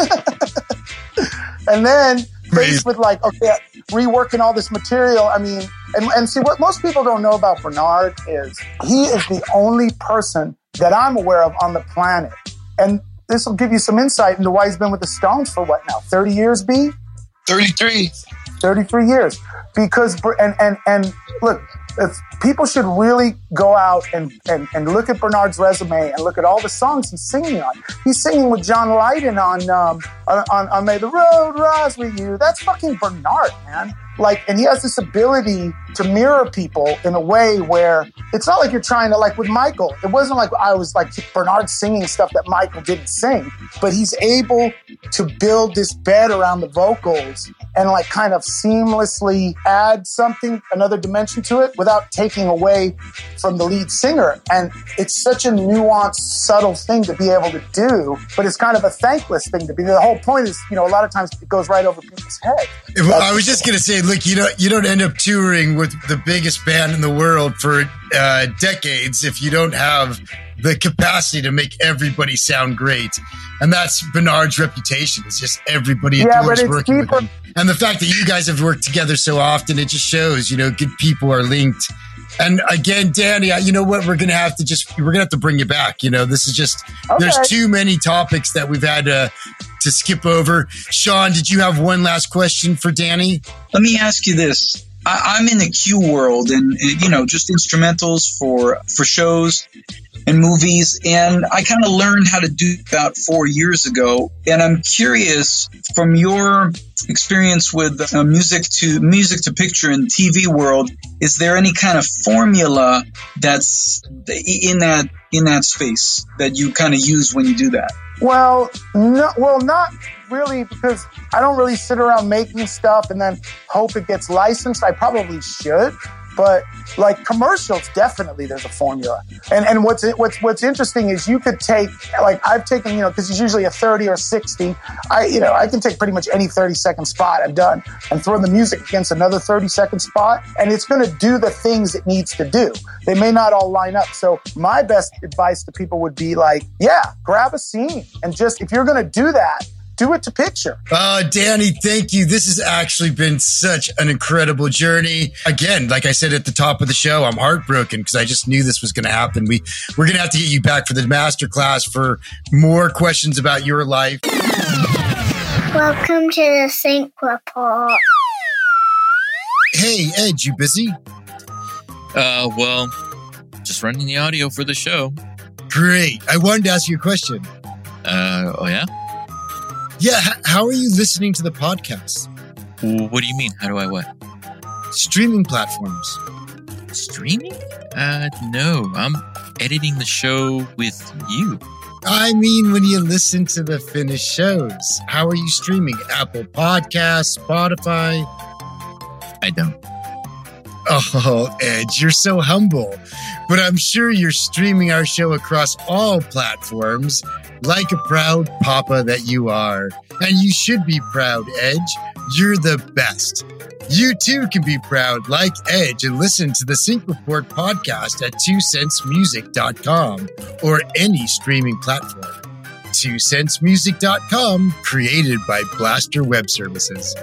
And then faced with like, okay, reworking all this material. I mean, and, and see what most people don't know about Bernard is he is the only person that I'm aware of on the planet. And this will give you some insight into why he's been with the Stones for what now? thirty years, B? thirty-three. thirty-three years. Because, and, and, and look, if people should really go out and, and, and look at Bernard's resume and look at all the songs he's singing on. He's singing with John Lydon on, um, on, on, on May the Road Rise With You. That's fucking Bernard, man. Like, and he has this ability to mirror people in a way where it's not like you're trying to, like with Michael, it wasn't like I was like Bernard singing stuff that Michael didn't sing, but he's able to build this bed around the vocals and like kind of seamlessly add something, another dimension to it without taking away from the lead singer. And it's such a nuanced, subtle thing to be able to do, but it's kind of a thankless thing to be. The whole point is, you know, a lot of times it goes right over people's heads. Well, I was just going to say, look, you don't, you don't end up touring with the biggest band in the world for uh, decades if you don't have the capacity to make everybody sound great. And that's Bernard's reputation. It's just everybody at yeah, Doors but it's working deeper. with him. And the fact that you guys have worked together so often, it just shows, you know, good people are linked. And again, Danny, you know what? We're going to have to just, we're going to have to bring you back. You know, this is just, okay. There's too many topics that we've had to, to skip over. Sean, did you have one last question for Danny? Let me ask you this. I, I'm in the Q world and, and, you know, just instrumentals for, for shows and movies. And I kind of learned how to do about four years ago. And I'm curious from your experience with uh, music to music to picture in T V world, is there any kind of formula that's in that, in that space that you kind of use when you do that? Well, no, well, not really, because I don't really sit around making stuff and then hope it gets licensed. I probably should, but like commercials, definitely there's a formula. And and what's what's what's interesting is you could take, like I've taken, you know, because it's usually a thirty or sixty. I you know I can take pretty much any thirty second spot I've done and throw the music against another thirty second spot, and it's going to do the things it needs to do. They may not all line up. So my best advice to people would be like, yeah, grab a scene and just, if you're going to do that, do it to picture. Uh, Danny, thank you. This has actually been such an incredible journey. Again, like I said at the top of the show, I'm heartbroken because I just knew this was going to happen. We, we're going to have to get you back for the masterclass for more questions about your life. Welcome to the Sync Report. Hey, Ed, you busy? Uh, well, just running the audio for the show. Great. I wanted to ask you a question. Uh, oh yeah? Yeah, h- how are you listening to the podcast? What do you mean? How do I what? Streaming platforms. Streaming? Uh, no. I'm editing the show with you. I mean, when you listen to the finished shows, how are you streaming? Apple Podcasts, Spotify? I don't. Oh, Ed, you're so humble. But I'm sure you're streaming our show across all platforms like a proud papa that you are. And you should be proud, Edge. You're the best. You too can be proud like Edge and listen to the Sync Report podcast at two cents music dot com or any streaming platform. two cents music dot com, created by Blaster Web Services.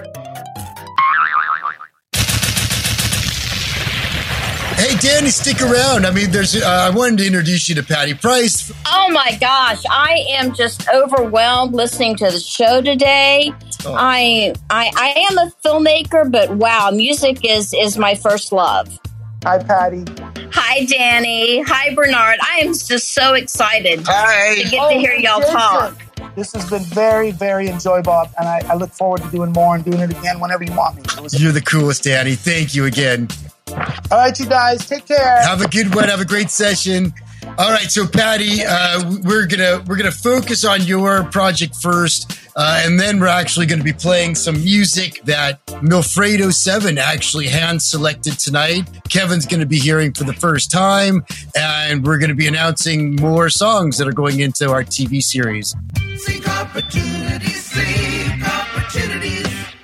Hey, Danny, stick around. I mean, there's. Uh, I wanted to introduce you to Patty Price. Oh my gosh, I am just overwhelmed listening to the show today. Oh. I, I I am a filmmaker, but wow, music is is my first love. Hi, Patty. Hi, Danny. Hi, Bernard. I am just so excited Hi. to get oh, to hear y'all Jason. talk. This has been very, very enjoyable, and I, I look forward to doing more and doing it again whenever you want me. You're the coolest, Danny. Thank you again. All right, you guys, take care. Have a good one. Have a great session. All right, so Patty, uh, we're gonna we're gonna focus on your project first, uh, and then we're actually going to be playing some music that Milfredo Seven actually hand selected tonight. Kevin's going to be hearing for the first time, and we're going to be announcing more songs that are going into our T V series. Seek opportunities, seek opportunities.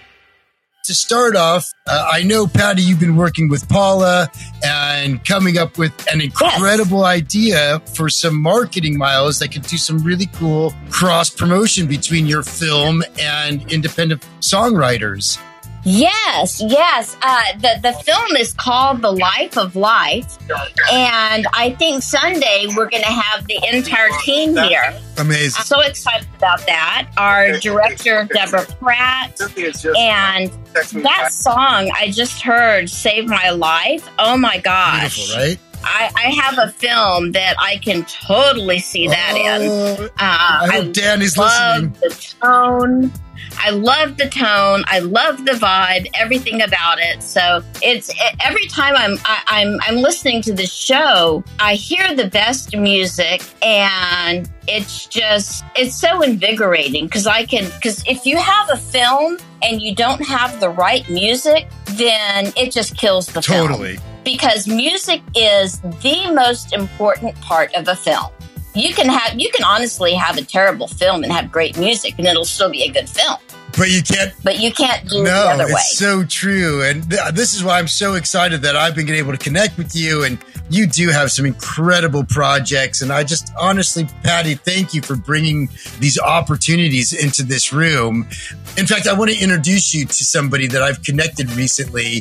To start off, uh, I know, Patty, you've been working with Paula and coming up with an incredible yes. idea for some marketing miles that could do some really cool cross promotion between your film and independent songwriters. Yes, yes. Uh, the, the film is called The Life of Life. And I think Sunday we're going to have the entire team here. Amazing. I'm so excited about that. Our director, Deborah Pratt. And that song I just heard, Save My Life. Oh, my gosh. Beautiful, right? I, I have a film that I can totally see that oh, in. Uh, I hope I Danny's love listening. The tone. I love the tone. I love the vibe. Everything about it. So it's every time I'm I, I'm I'm listening to the show, I hear the best music, and it's just it's so invigorating because I can because if you have a film and you don't have the right music, then it just kills the film. Totally. Because music is the most important part of a film. You can have, you can honestly have a terrible film and have great music, and it'll still be a good film. But you can't. But you can't do no, it the other way. No, it's so true, and th- this is why I'm so excited that I've been able to connect with you, and you do have some incredible projects. And I just honestly, Patty, thank you for bringing these opportunities into this room. In fact, I want to introduce you to somebody that I've connected recently.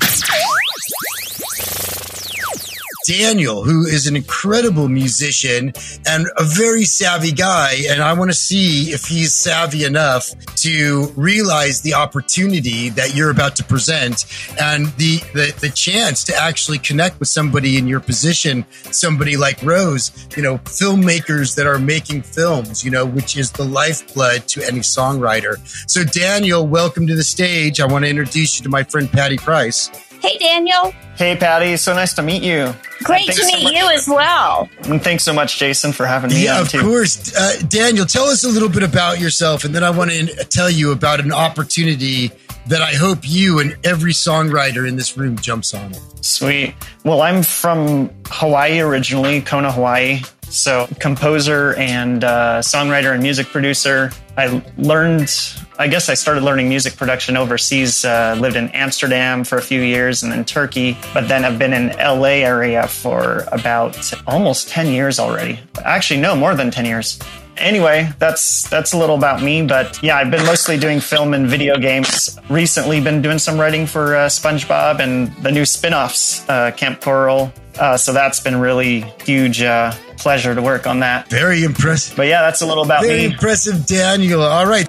Daniel, who is an incredible musician and a very savvy guy. And I want to see if he's savvy enough to realize the opportunity that you're about to present and the, the, the chance to actually connect with somebody in your position, somebody like Rose, you know, filmmakers that are making films, you know, which is the lifeblood to any songwriter. So Daniel, welcome to the stage. I want to introduce you to my friend Patty Price. Hey, Daniel. Hey, Patty. So nice to meet you. Great to meet so you as well. And thanks so much, Jason, for having me yeah, on, of too. course. Uh, Daniel, tell us a little bit about yourself, and then I want to tell you about an opportunity that I hope you and every songwriter in this room jumps on. Sweet. Well, I'm from Hawaii originally, Kona, Hawaii. So composer and uh, songwriter and music producer. I learned I guess I started learning music production overseas, uh, lived in Amsterdam for a few years and then Turkey, but then I've been in L A area for about almost ten years already. Actually, no, more than ten years. Anyway, that's that's a little about me, but yeah, I've been mostly doing film and video games. Recently been doing some writing for uh, SpongeBob and the new spin-offs, uh, Camp Coral. Uh, so that's been really huge uh, pleasure to work on that. Very impressive. But yeah, that's a little about Very me. Very impressive, Daniel. All right.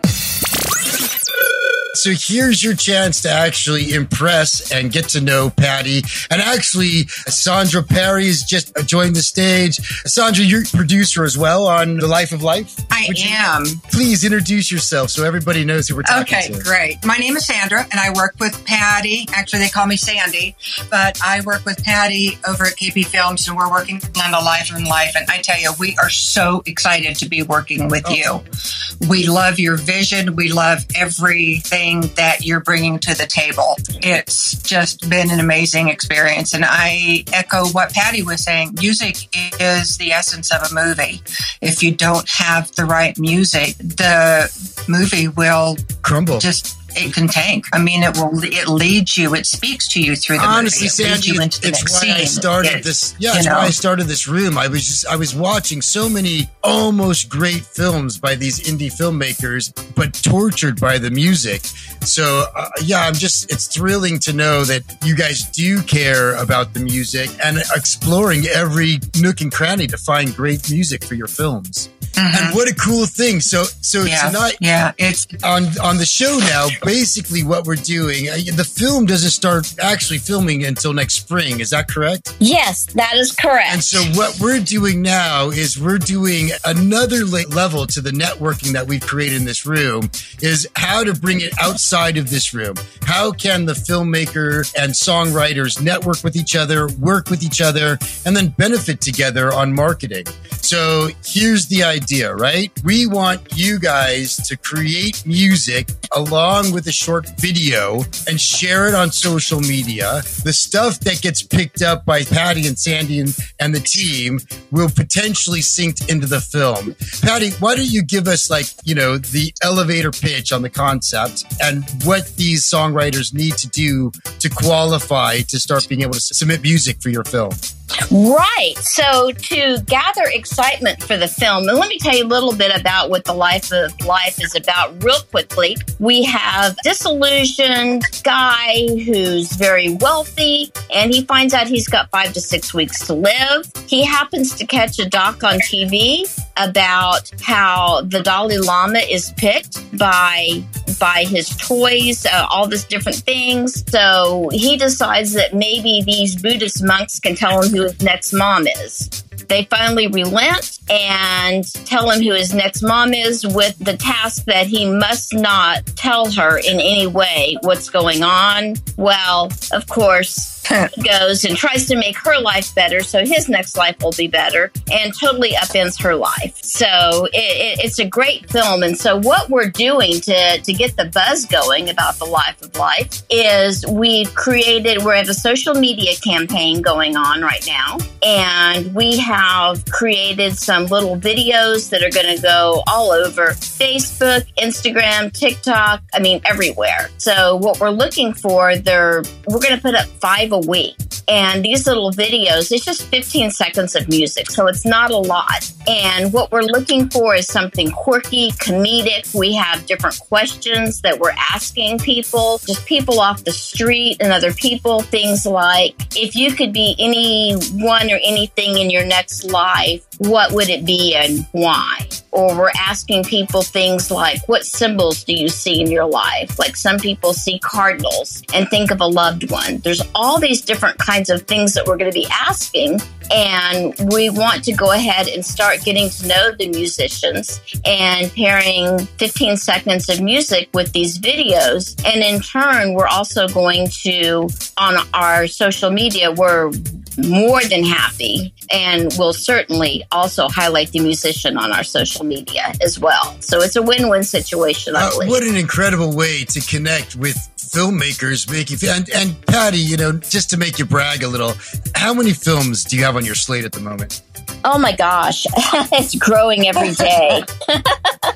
So here's your chance to actually impress and get to know Patty. And actually, Sandra Perry has just joined the stage. Sandra, you're a producer as well on The Life of Life. I Would you am. Please introduce yourself so everybody knows who we're talking okay, to. Okay, great. My name is Sandra, and I work with Patty. Actually, they call me Sandy, but I work with Patty over at K P Films, and we're working on The Life of Life. And I tell you, we are so excited to be working with oh. you. We love your vision. We love everything that you're bringing to the table. It's just been an amazing experience. And I echo what Patty was saying. Music is the essence of a movie. If you don't have the right music, the movie will crumble. Just it can tank. I mean, it will. It leads you. It speaks to you through the Honestly, movie. It Sandy, you into the it's next why scene. I started It's, this. Yeah, you it's know. why I started this room. I was just, I was watching so many almost great films by these indie filmmakers, but tortured by the music. So uh, yeah, I'm just, it's thrilling to know that you guys do care about the music and exploring every nook and cranny to find great music for your films. Mm-hmm. And what a cool thing. So, so yeah, tonight, yeah, it's on, on the show now, basically what we're doing, uh, the film doesn't start actually filming until next spring. Is that correct? Yes, that is correct. And so what we're doing now is we're doing another le- level to the networking that we've created in this room is how to bring it outside of this room. How can the filmmaker and songwriters network with each other, work with each other, and then benefit together on marketing? So here's the idea, right? We want you guys to create music along with a short video and share it on social media. The stuff that gets picked up by Patty and Sandy and, and the team will potentially sync into the film. Patty, why don't you give us like, you know, the elevator pitch on the concept and what these songwriters need to do to qualify to start being able to submit music for your film? Right. So to gather excitement for the film, and let me tell you a little bit about what The Life of Life is about real quickly. We have a disillusioned guy who's very wealthy, and he finds out he's got five to six weeks to live. He happens to catch a doc on T V about how the Dalai Lama is picked by by his toys, uh, all these different things. So he decides that maybe these Buddhist monks can tell him who his next mom is. They finally relent and tell him who his next mom is with the task that he must not tell her in any way what's going on. Well, of course, he goes and tries to make her life better so his next life will be better and totally upends her life. So it, it, it's a great film. And so what we're doing to, to get the buzz going about The Life of Life is we've created, we have a social media campaign going on right now. And we have created some little videos that are going to go all over Facebook, Instagram, TikTok, I mean, everywhere. So what we're looking for, they're, we're going to put up five a week. And these little videos, it's just fifteen seconds of music, so it's not a lot. And what we're looking for is something quirky, comedic. We have different questions that we're asking people, just people off the street and other people. Things like, if you could be anyone or anything in your next life, what would it be and why? Or we're asking people things like, what symbols do you see in your life? Like some people see cardinals and think of a loved one. There's all these different kinds of things that we're going to be asking. And we want to go ahead and start getting to know the musicians and pairing fifteen seconds of music with these videos. And in turn, we're also going to, on our social media, we're more than happy and we'll certainly also highlight the musician on our social media as well. So it's a win-win situation, I believe. Uh, what an incredible way to connect with filmmakers, making and, and Patty, you know, just to make you brag a little, how many films do you have on your slate at the moment? Oh my gosh, it's growing every day.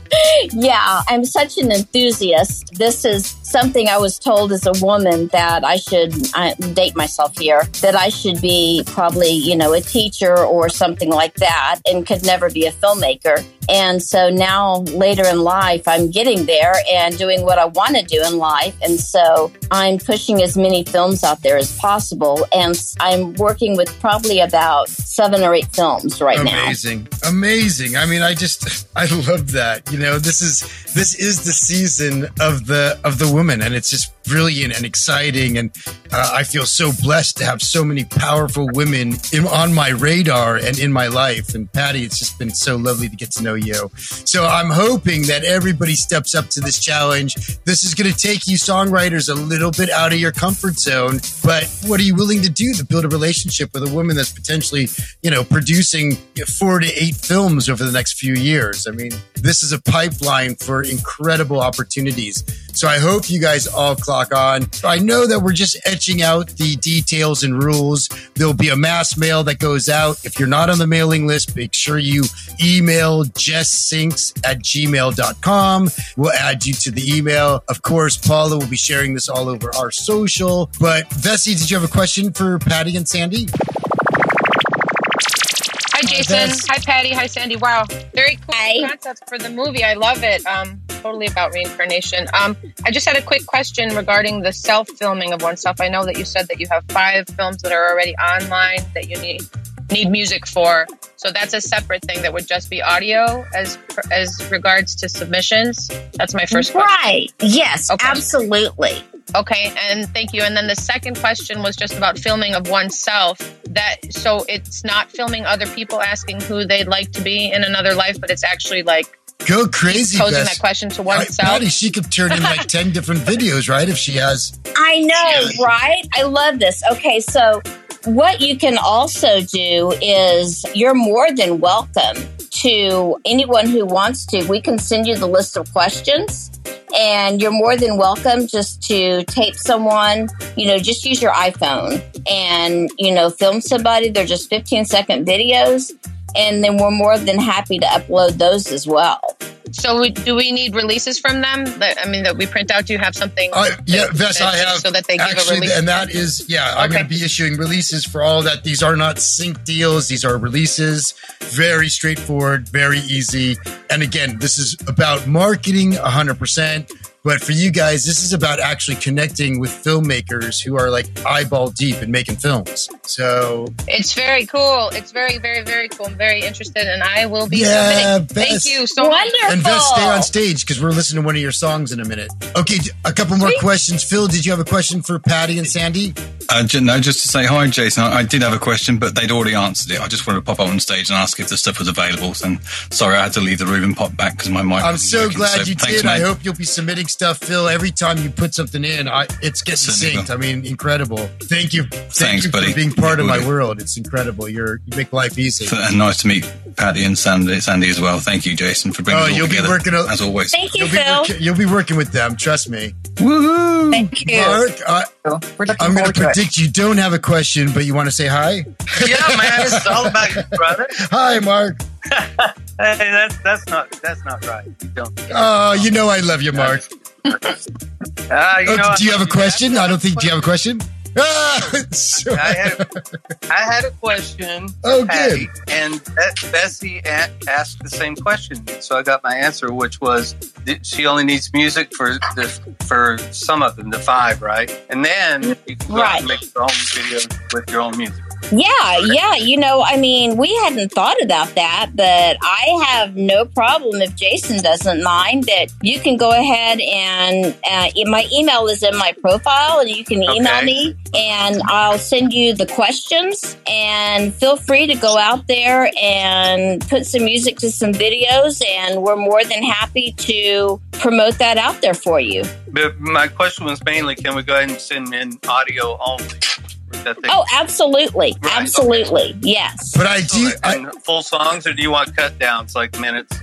Yeah, I'm such an enthusiast. This is something I was told as a woman that I should I date myself here, that I should be probably, you know, a teacher or something like that and could never be a filmmaker. And so now later in life, I'm getting there and doing what I want to do in life. And so I'm pushing as many films out there as possible. And I'm working with probably about seven or eight films right now. Amazing. Amazing. I mean, I just, I love that. You know, this is, this is the season of the, of the woman, and it's just brilliant and exciting. And uh, I feel so blessed to have so many powerful women in, on my radar and in my life. And Patty, it's just been so lovely to get to know you. So I'm hoping that everybody steps up to this challenge. This is going to take you songwriters a little bit out of your comfort zone, but what are you willing to do to build a relationship with a woman that's potentially, you know, producing four to eight films over the next few years? I mean, this is a pipeline for incredible opportunities. So I hope you guys all clock on. I know that we're just etching out the details and rules. There'll be a mass mail that goes out. If you're not on the mailing list, make sure you email jesssinks at gmail dot com. We'll add you to the email. Of course, Paula will be sharing this all over our social. But Vessi, did you have a question for Patty and Sandy? Hi, Jason. Hi, Patty. Hi, Sandy. Wow. Very cool Hi. concept for the movie. I love it. Um, totally about reincarnation. Um, I just had a quick question regarding the self-filming of oneself. I know that you said that you have five films that are already online that you need need music for. So that's a separate thing that would just be audio as as regards to submissions. That's my first question. Right. Yes, okay. Absolutely. Okay, and thank you. And then the second question was just about filming of oneself. That so it's not filming other people asking who they'd like to be in another life, but it's actually like go crazy posing Bess. that question to oneself. Patty, she could turn in like ten different videos, right? If she has. I know, right? I love this. Okay, so what you can also do is you're more than welcome to anyone who wants to. We can send you the list of questions. And you're more than welcome just to tape someone, you know, just use your iPhone and, you know, film somebody. They're just fifteen second videos. And then we're more than happy to upload those as well. So we, do we need releases from them? That, I mean, that we print out? Do you have something? Uh, yeah, Vess, I have. So that they give actually, a release? And that is, yeah, I'm Okay. going to be issuing releases for all that. These are not sync deals. These are releases. Very straightforward, very easy. And again, this is about marketing one hundred percent. But for you guys, this is about actually connecting with filmmakers who are like eyeball deep in making films. So It's very cool. It's very, very, very cool. I'm very interested, and I will be Yeah, submitting. Thank Vess. you so much. And Vess, stay on stage because we're listening to one of your songs in a minute. Okay, a couple more questions. Phil, did you have a question for Patty and Sandy? Uh, j- no, just to say hi, Jason. I, I did have a question, but they'd already answered it. I just wanted to pop up on stage and ask if the stuff was available. And sorry, I had to leave the room and pop back because my mic. I'm wasn't so working. glad you thanks, did. mate. I hope you'll be submitting stuff, Phil. Every time you put something in, I, it's getting Certainly synced. I mean, incredible. Thank you. Thank Thanks, you buddy. for being part Yeah, of my will do. world. It's incredible. You're you make life easy. And nice to meet Patty and Sandy, Sandy as well. Thank you, Jason, for bringing Oh, us all you'll be together, working a- as always. Thank you, You'll be, Phil. working, you'll be working with them. Trust me. Woohoo! Thank you. Mark, I, We're looking I'm going forward to to it. predict you don't have a question, but you want to say hi? Yeah, man, it's all about you, brother. Hi, Mark. Hey, that's that's not that's not right. You don't. Oh, you know I love you, Mark. Ah, you Oh, know, do you I- have a question? I don't think. Do you have a question? Ah, so- I had, I had a question. Oh, for Patty, good. And Be- Bessie a- asked the same question, so I got my answer, which was that she only needs music for the, for some of them, the five, right? And then you can go out Right. and make your own videos with your own music. Yeah, yeah. You know, I mean, we hadn't thought about that, but I have no problem if Jason doesn't mind that you can go ahead and uh, my email is in my profile and you can email Okay. me and I'll send you the questions and feel free to go out there and put some music to some videos and we're more than happy to promote that out there for you. But my question was mainly, can we go ahead and send in audio only? That they- Oh, absolutely. Right, Absolutely. Yes. But I do. And full songs, or do you want cut downs like minutes?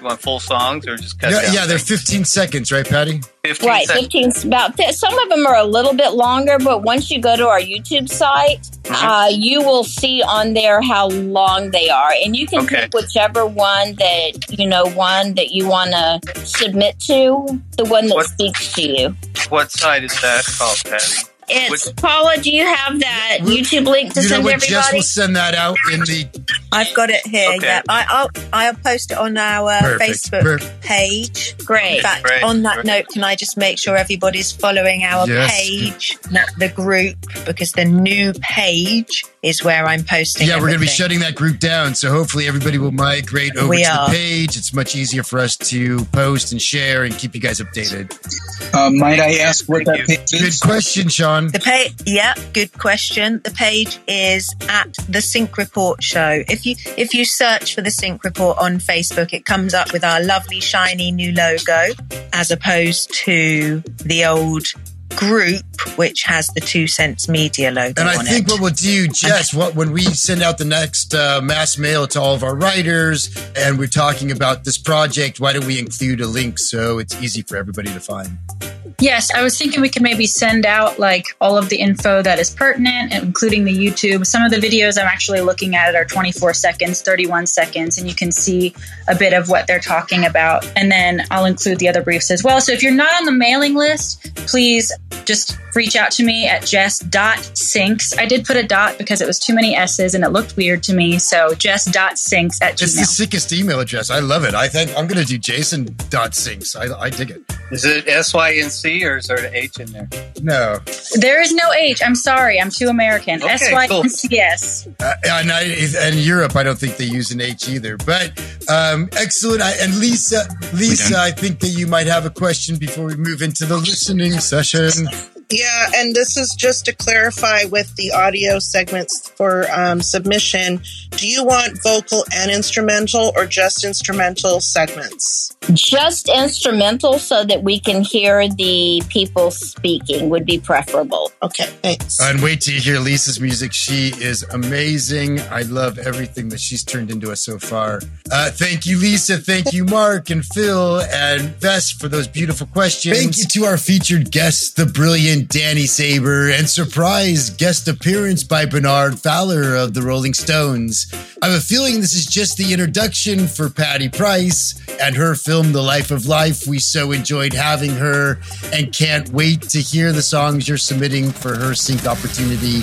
You want full songs or just cut Yeah, down? yeah, they're fifteen seconds, right, Patty? fifteen Right, seconds. fifteen. About some of them are a little bit longer, but once you go to our YouTube site, Mm-hmm. uh, you will see on there how long they are, and you can Okay. pick whichever one that you know, one that you want to submit to, the one that What- speaks to you. What site is that called, Patty? It's Paula. Do you have that YouTube link to You know send what? Jess everybody? will send that out in the. I've got it here. Okay. Yeah, I, I'll I'll post it on our Perfect. Facebook Perfect. page. Great. In fact, Great. on that Great. note, can I just make sure everybody's following our Yes. page, not the group, because the new page is where I'm posting. Yeah, we're going to be everything. shutting that group down. So hopefully everybody will migrate over We to are. the page. It's much easier for us to post and share and keep you guys updated. Uh, might I ask what that page Good is? question, Sean. The page, yeah, good question. The page is at the Sync Report Show. If you if you search for the Sync Report on Facebook, it comes up with our lovely shiny new logo, as opposed to the old group, which has the Two Cents Media logo And I on think it. what we'll do, Jess, what when we send out the next uh, mass mail to all of our writers, and we're talking about this project, why don't we include a link so it's easy for everybody to find? Yes, I was thinking we could maybe send out like all of the info that is pertinent, including the YouTube. Some of the videos I'm actually looking at are twenty-four seconds, thirty-one seconds, and you can see a bit of what they're talking about. And then I'll include the other briefs as well. So if you're not on the mailing list, please just reach out to me at jess.sinks. I did put a dot because it was too many S's and it looked weird to me. So jess.sinks at It's the Gmail. sickest email address. I love it. I think I'm going to do jason.sinks. I, I dig it. Is it S Y N C or is there an H in there? No. There is no H. I'm sorry. I'm too American. Okay, S Y N C S. Uh, and, I, and Europe, I don't think they use an H either. But um, excellent. I, and Lisa, Lisa, I think that you might have a question before we move into the listening session. Yeah, and this is just to clarify with the audio segments for um, submission. Do you want vocal and instrumental or just instrumental segments? Just instrumental so that we can hear the people speaking would be preferable. Okay, thanks. And wait till you hear Lisa's music. She is amazing. I love everything that she's turned into us so far. Uh, thank you, Lisa. Thank you, Mark and Phil and Vess, for those beautiful questions. Thank you to our featured guest, the brilliant Danny Saber, and surprise guest appearance by Bernard Fowler of the Rolling Stones. I have a feeling this is just the introduction for Patty Price and her film, The Life of Life. We so enjoyed having her and can't wait to hear the songs you're submitting for her sync opportunity.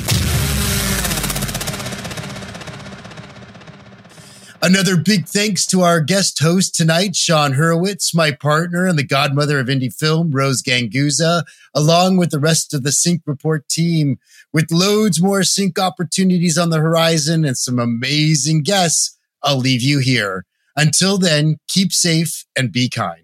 Another big thanks to our guest host tonight, Sean Hurwitz, my partner and the godmother of indie film, Rose Ganguza, along with the rest of the Sync Report team. With loads more sync opportunities on the horizon and some amazing guests, I'll leave you here. Until then, keep safe and be kind.